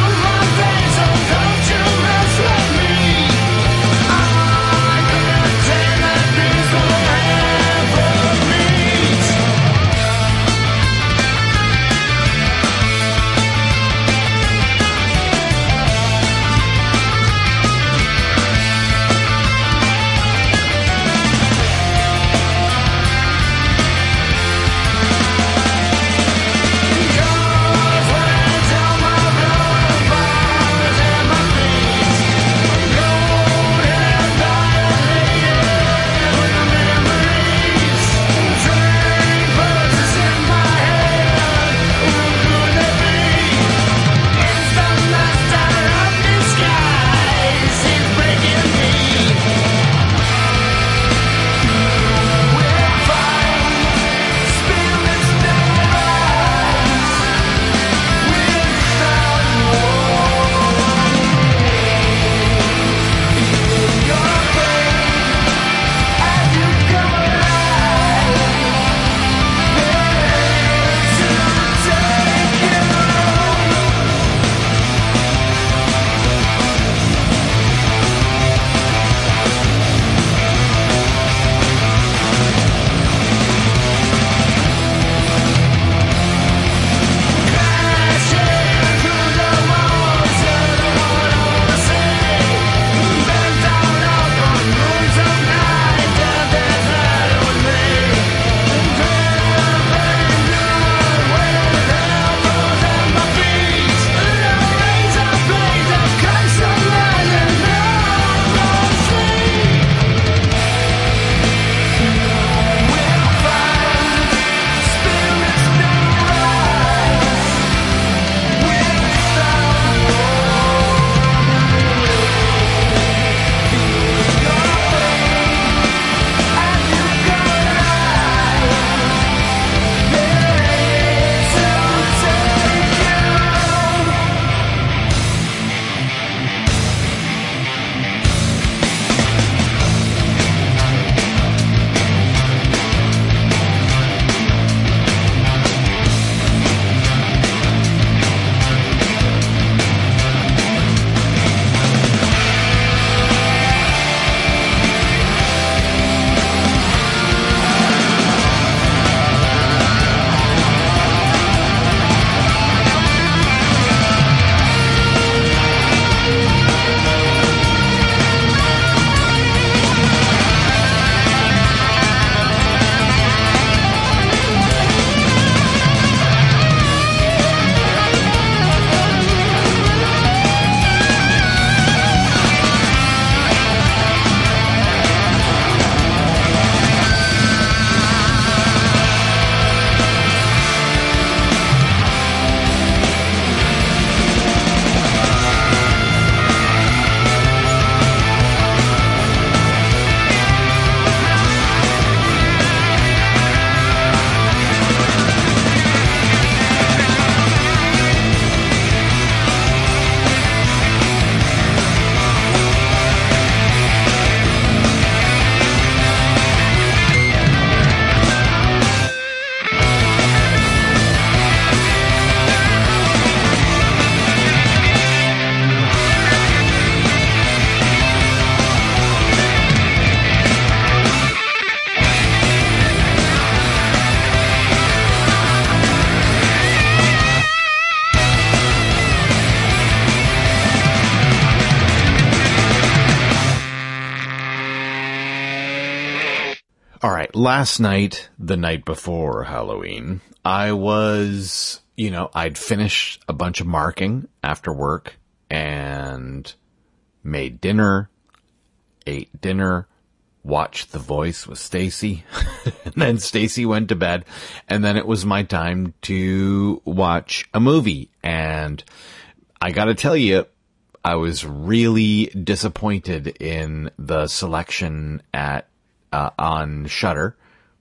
right. Last night, the night before Halloween, I was, I'd finished a bunch of marking after work and made dinner, ate dinner, watched The Voice with Stacy, and then Stacy went to bed, and then it was my time to watch a movie. And I gotta tell you, I was really disappointed in the selection on Shudder.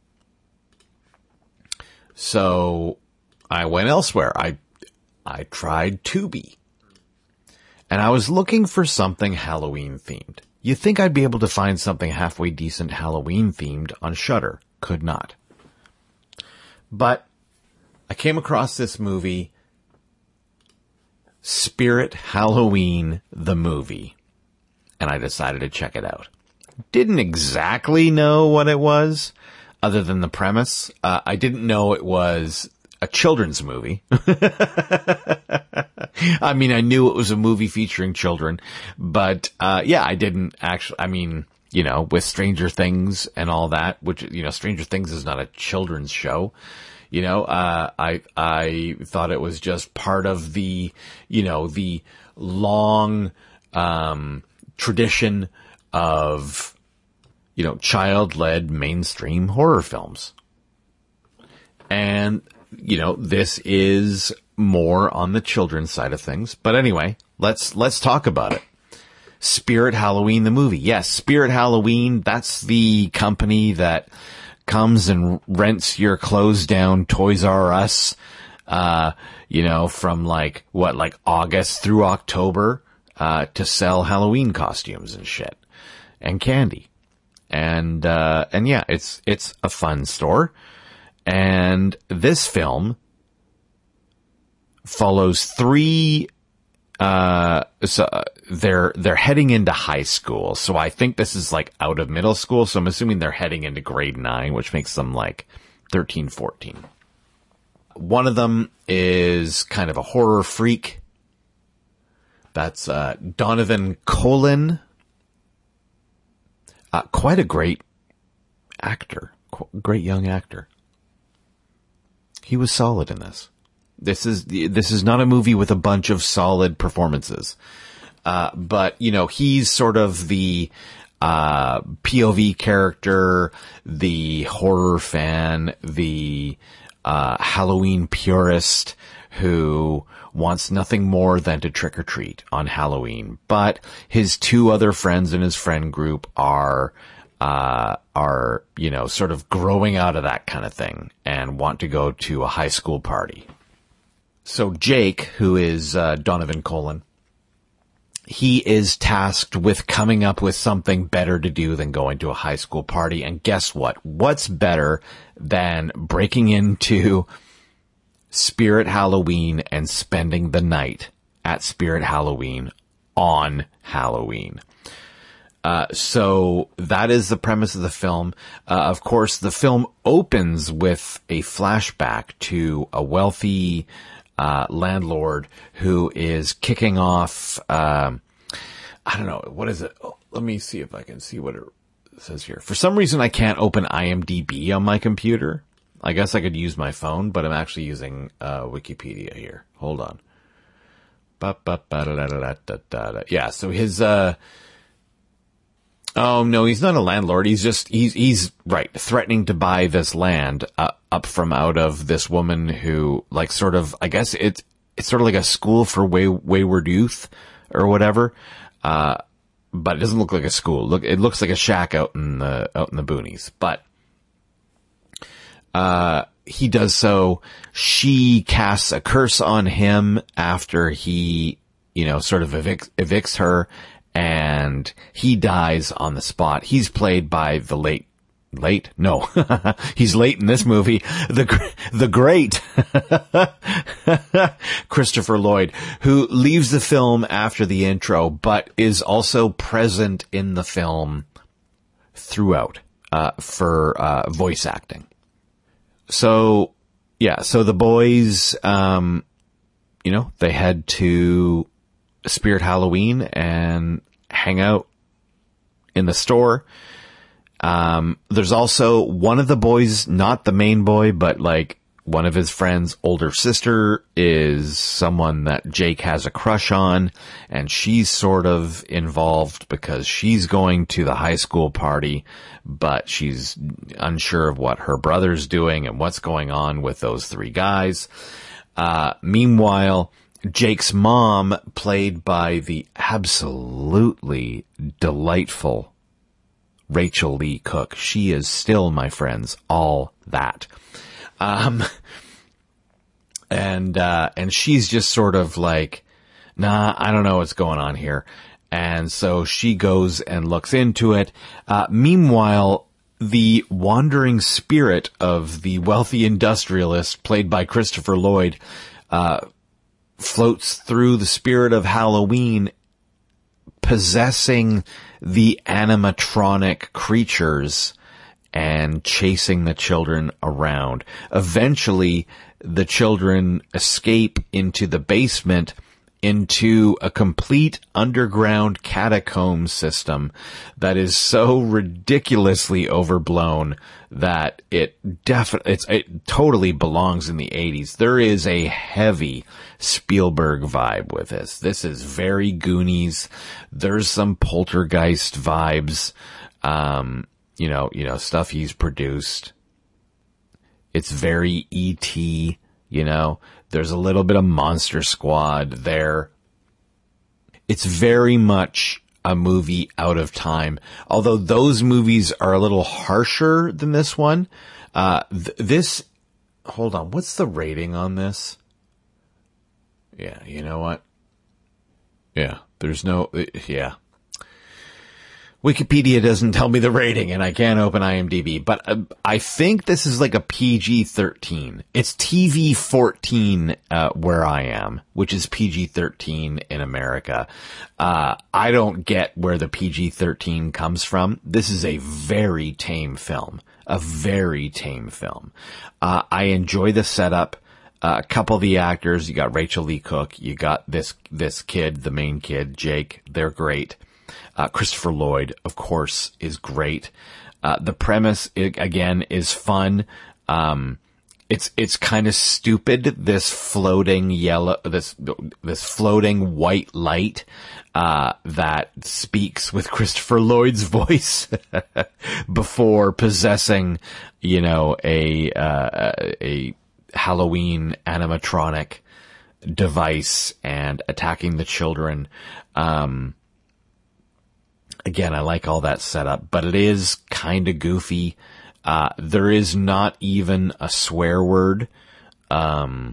So I went elsewhere. I tried Tubi. And I was looking for something Halloween themed. You'd think I'd be able to find something halfway decent Halloween themed on Shudder. Could not. But I came across this movie, Spirit Halloween, the movie, and I decided to check it out. Didn't exactly know what it was, other than the premise. I didn't know it was a children's movie. I mean, I knew it was a movie featuring children, but, I didn't actually, with Stranger Things and all that, which, Stranger Things is not a children's show. I thought it was just part of the, the long, tradition of, child-led mainstream horror films. And, this is more on the children's side of things. But anyway, let's talk about it. Spirit Halloween, the movie. Yes, Spirit Halloween, that's the company that comes and rents your closed down Toys R Us, from like August through October, to sell Halloween costumes and shit and candy. And yeah, it's a fun store. And this film follows three, so they're heading into high school. So I think this is like out of middle school. So I'm assuming they're heading into grade 9, which makes them like 13, 14. One of them is kind of a horror freak. That's, Donovan Colin. Quite a great actor. Great young actor. He was solid in this. This is not a movie with a bunch of solid performances. But, he's sort of the, POV character, the horror fan, the, Halloween purist who wants nothing more than to trick or treat on Halloween. But his two other friends in his friend group are, sort of growing out of that kind of thing and want to go to a high school party. So Jake, who is Donovan Colin, he is tasked with coming up with something better to do than going to a high school party. And guess what? What's better than breaking into Spirit Halloween and spending the night at Spirit Halloween on Halloween? So that is the premise of the film. Of course, the film opens with a flashback to a wealthy landlord who is kicking off, I don't know, what is it? Oh, let me see if I can see what it says here. For some reason, I can't open IMDb on my computer. I guess I could use my phone, but I'm actually using Wikipedia here. Hold on. Yeah, so his, oh no, he's not a landlord. He's right, threatening to buy this land up from out of this woman who, like, sort of, I guess it's sort of like a school for wayward youth or whatever. But it doesn't look like a school. It looks like a shack out in the boonies. But he does so. She casts a curse on him after he, sort of evicts her. And he dies on the spot. He's played by the late? No. He's late in this movie. The great Christopher Lloyd, who leaves the film after the intro, but is also present in the film throughout, for, voice acting. So, yeah, so the boys, they head to Spirit Halloween and hang out in the store, There's also one of the boys, not the main boy, but like one of his friends' older sister is someone that Jake has a crush on, and she's sort of involved because she's going to the high school party, but she's unsure of what her brother's doing and what's going on with those three guys. Meanwhile, Jake's mom, played by the absolutely delightful Rachel Lee Cook. She is still, my friends, all that. And she's just sort of like, nah, I don't know what's going on here. And so she goes and looks into it. Meanwhile, the wandering spirit of the wealthy industrialist, played by Christopher Lloyd, floats through the spirit of Halloween, possessing the animatronic creatures and chasing the children around. Eventually, the children escape into the basement, into a complete underground catacomb system that is so ridiculously overblown that it totally belongs in the 80s. There is a heavy Spielberg vibe with this. This is very Goonies. There's some Poltergeist vibes. You know, stuff he's produced. It's very E.T., you know. There's a little bit of Monster Squad there. It's very much a movie out of time. Although those movies are a little harsher than this one. Hold on, what's the rating on this? Yeah, you know what? Yeah, yeah. Wikipedia doesn't tell me the rating, and I can't open IMDb, but I think this is like a PG-13. It's TV-14 where I am, which is PG-13 in America. I don't get where the PG-13 comes from. This is a very tame film. A very tame film. I enjoy the setup. A couple of the actors, you got Rachel Lee Cook, you got this kid, the main kid, Jake, they're great. Christopher Lloyd, of course, is great. The premise, again, is fun. It's kind of stupid, this floating this floating white light, that speaks with Christopher Lloyd's voice before possessing, you know, a Halloween animatronic device and attacking the children. Again, I like all that setup, but it is kind of goofy. There is not even a swear word. I'm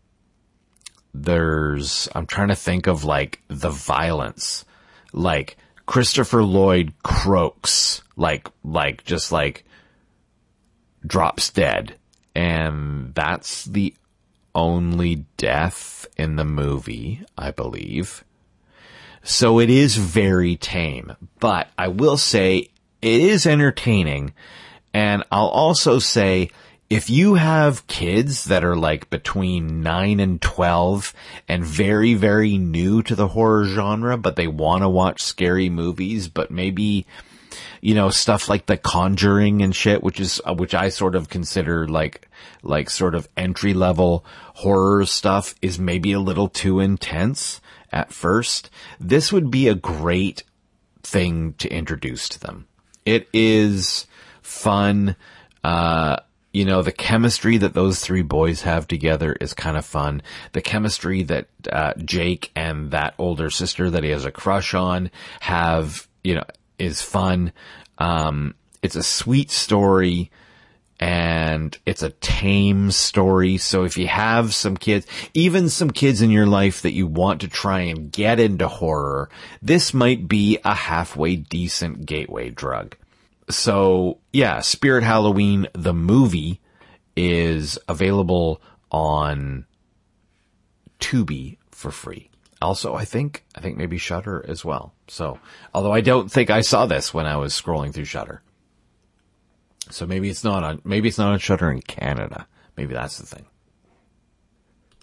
trying to think of like the violence. Like Christopher Lloyd croaks, just drops dead. And that's the only death in the movie, I believe. So it is very tame, but I will say it is entertaining. And I'll also say, if you have kids that are like between 9 and 12 and very, very new to the horror genre, but they want to watch scary movies, but maybe, you know, stuff like The Conjuring and shit, which I sort of consider like sort of entry level horror stuff, is maybe a little too intense at first. This would be a great thing to introduce to them. It is fun. You know, the chemistry that those three boys have together is kind of fun. The chemistry that Jake and that older sister that he has a crush on have, you know, is fun. It's a sweet story. And it's a tame story. So if you have some kids, even some kids in your life that you want to try and get into horror, this might be a halfway decent gateway drug. So yeah, Spirit Halloween, the movie, is available on Tubi for free. Also, I think maybe Shudder as well. So, although I don't think I saw this when I was scrolling through Shudder. So maybe it's not on Shudder in Canada. Maybe that's the thing.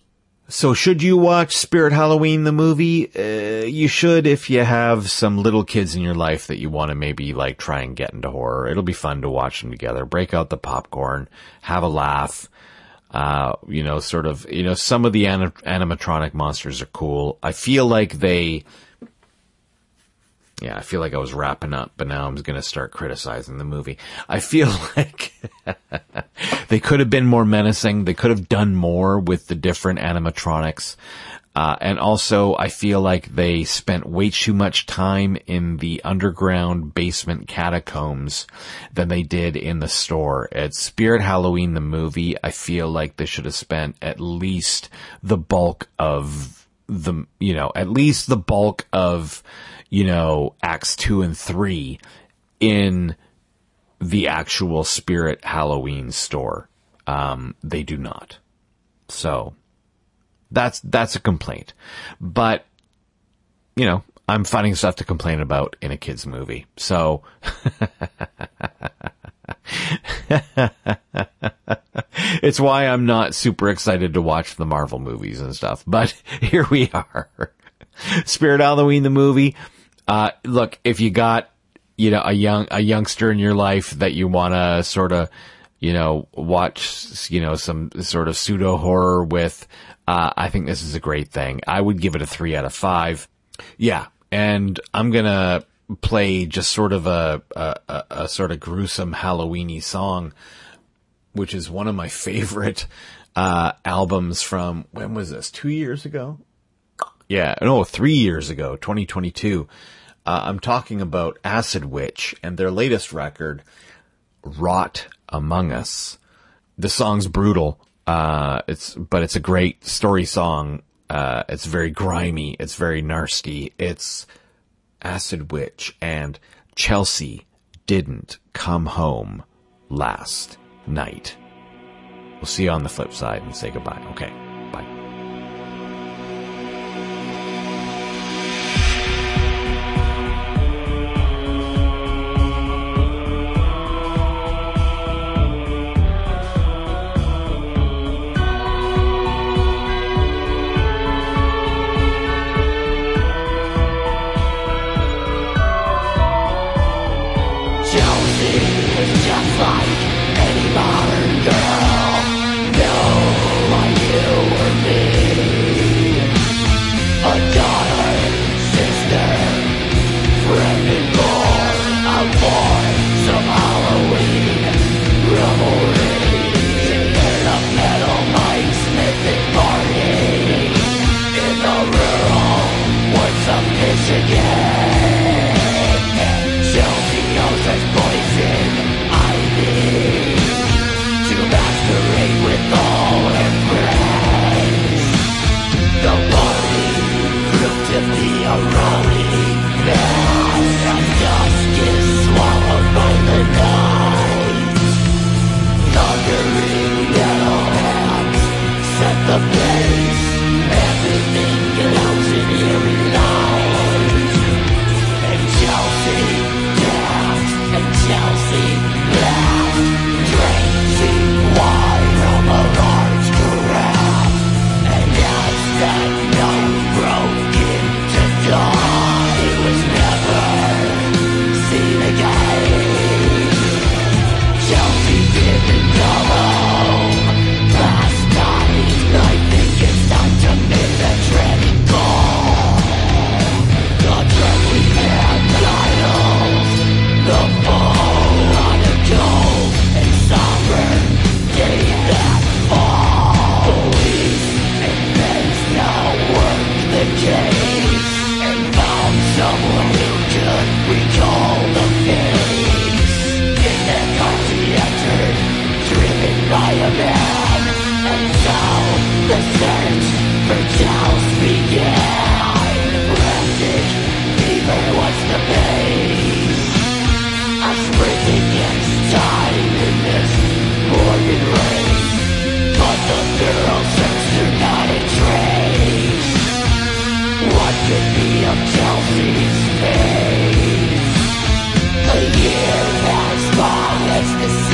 So should you watch Spirit Halloween, the movie? You should if you have some little kids in your life that you want to maybe like try and get into horror. It'll be fun to watch them together. Break out the popcorn, have a laugh. Some of the animatronic monsters are cool. I feel like I was wrapping up, but now I'm going to start criticizing the movie. I feel like they could have been more menacing. They could have done more with the different animatronics. And also, I feel like they spent way too much time in the underground basement catacombs than they did in the store. At Spirit Halloween, the movie, I feel like they should have spent at least the bulk of Acts 2 and 3 in the actual Spirit Halloween store. They do not. So that's a complaint. But, I'm finding stuff to complain about in a kid's movie. So it's why I'm not super excited to watch the Marvel movies and stuff. But here we are. Spirit Halloween, the movie. Look, if you got, a youngster in your life that you want to sort of, watch, some sort of pseudo horror with, I think this is a great thing. I would give it a 3 out of 5. Yeah. And I'm going to play just sort of a sort of gruesome Halloween-y song, which is one of my favorite, albums from, when was this? 2 years ago? Yeah, no, 3 years ago, 2022. I'm talking about Acid Witch and their latest record, Rot Among Us. The song's brutal. It's a great story song. It's very grimy. It's very nasty. It's Acid Witch and Chelsea Didn't Come Home Last Night. We'll see you on the flip side and say goodbye. Okay, bye.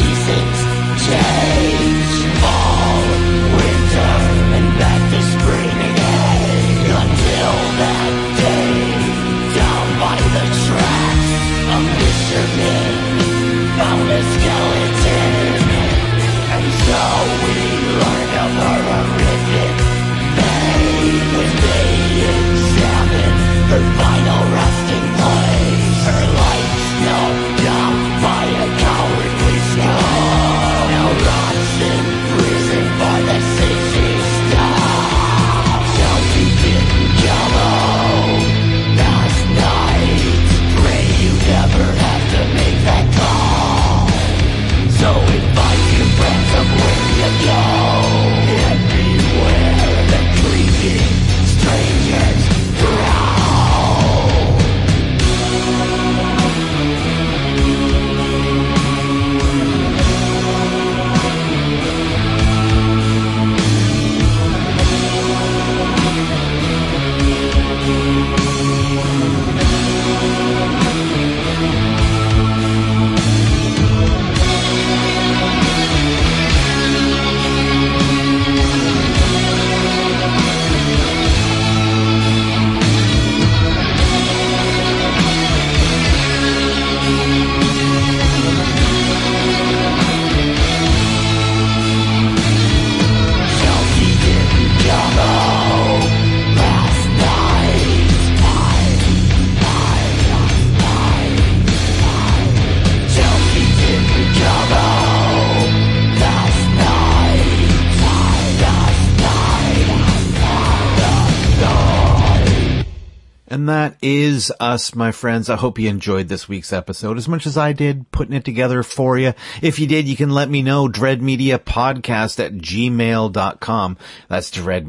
Change, fall, winter, and back to spring. And that is us, my friends. I hope you enjoyed this week's episode as much as I did putting it together for you. If you did, you can let me know. dreadmediapodcast@gmail.com. That's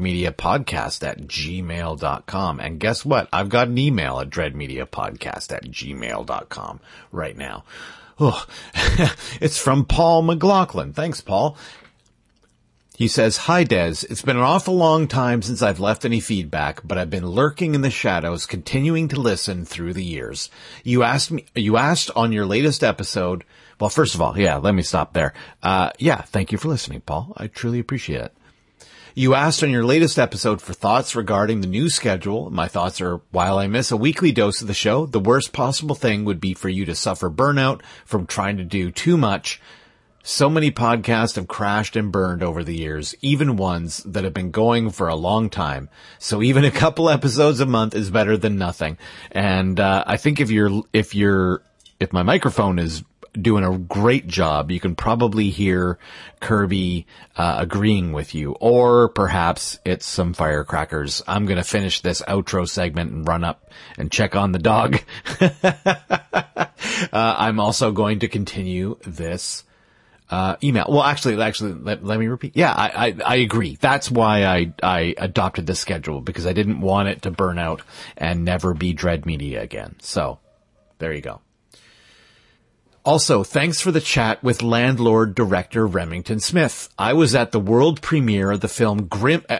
dreadmediapodcast@gmail.com. And guess what? I've got an email at dreadmediapodcast@gmail.com right now. Oh, it's from Paul McLaughlin. Thanks, Paul. He says, "Hi, Des. It's been an awful long time since I've left any feedback, but I've been lurking in the shadows, continuing to listen through the years. You asked on your latest episode." Well, first of all, let me stop there. Thank you for listening, Paul. I truly appreciate it. "You asked on your latest episode for thoughts regarding the new schedule. My thoughts are, while I miss a weekly dose of the show, the worst possible thing would be for you to suffer burnout from trying to do too much. So many podcasts have crashed and burned over the years, even ones that have been going for a long time. So even a couple episodes a month is better than nothing." And I think if my microphone is doing a great job, you can probably hear Kirby agreeing with you, or perhaps it's some firecrackers. I'm going to finish this outro segment and run up and check on the dog. I'm also going to continue this email. Well, actually, let me repeat. Yeah, I agree. That's why I adopted this schedule, because I didn't want it to burn out and never be Dread Media again. So there you go. Also, thanks for the chat with landlord director Remington Smith. I was at the world premiere of the film at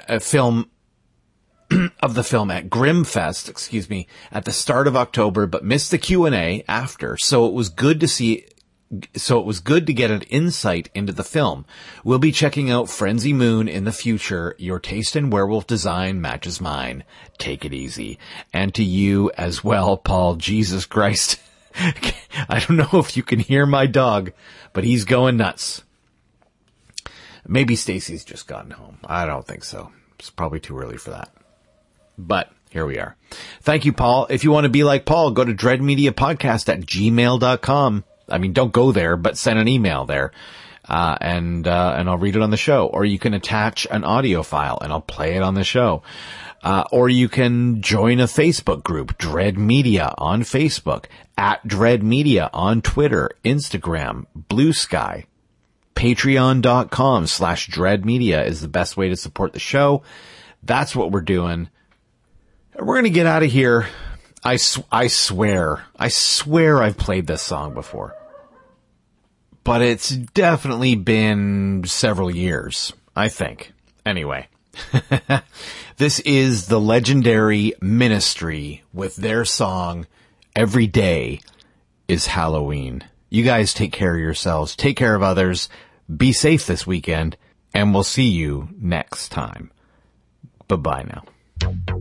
Grimmfest, at the start of October, but missed the Q&A after. So it was good to get an insight into the film. We'll be checking out Frenzy Moon in the future. Your taste in werewolf design matches mine. Take it easy. And to you as well, Paul. Jesus Christ. I don't know if you can hear my dog, but he's going nuts. Maybe Stacy's just gotten home. I don't think so. It's probably too early for that. But here we are. Thank you, Paul. If you want to be like Paul, go to dreadmediapodcast@gmail.com. I mean, don't go there, but send an email there, and I'll read it on the show. Or you can attach an audio file and I'll play it on the show. Or you can join a Facebook group, Dread Media on Facebook, @Dread Media on Twitter, Instagram, Blue Sky. Patreon.com/Dread Media is the best way to support the show. That's what we're doing. We're going to get out of here. I swear I've played this song before, but it's definitely been several years, I think. Anyway, this is the legendary Ministry with their song, Every Day is Halloween. You guys take care of yourselves, take care of others, be safe this weekend, and we'll see you next time. Bye-bye now.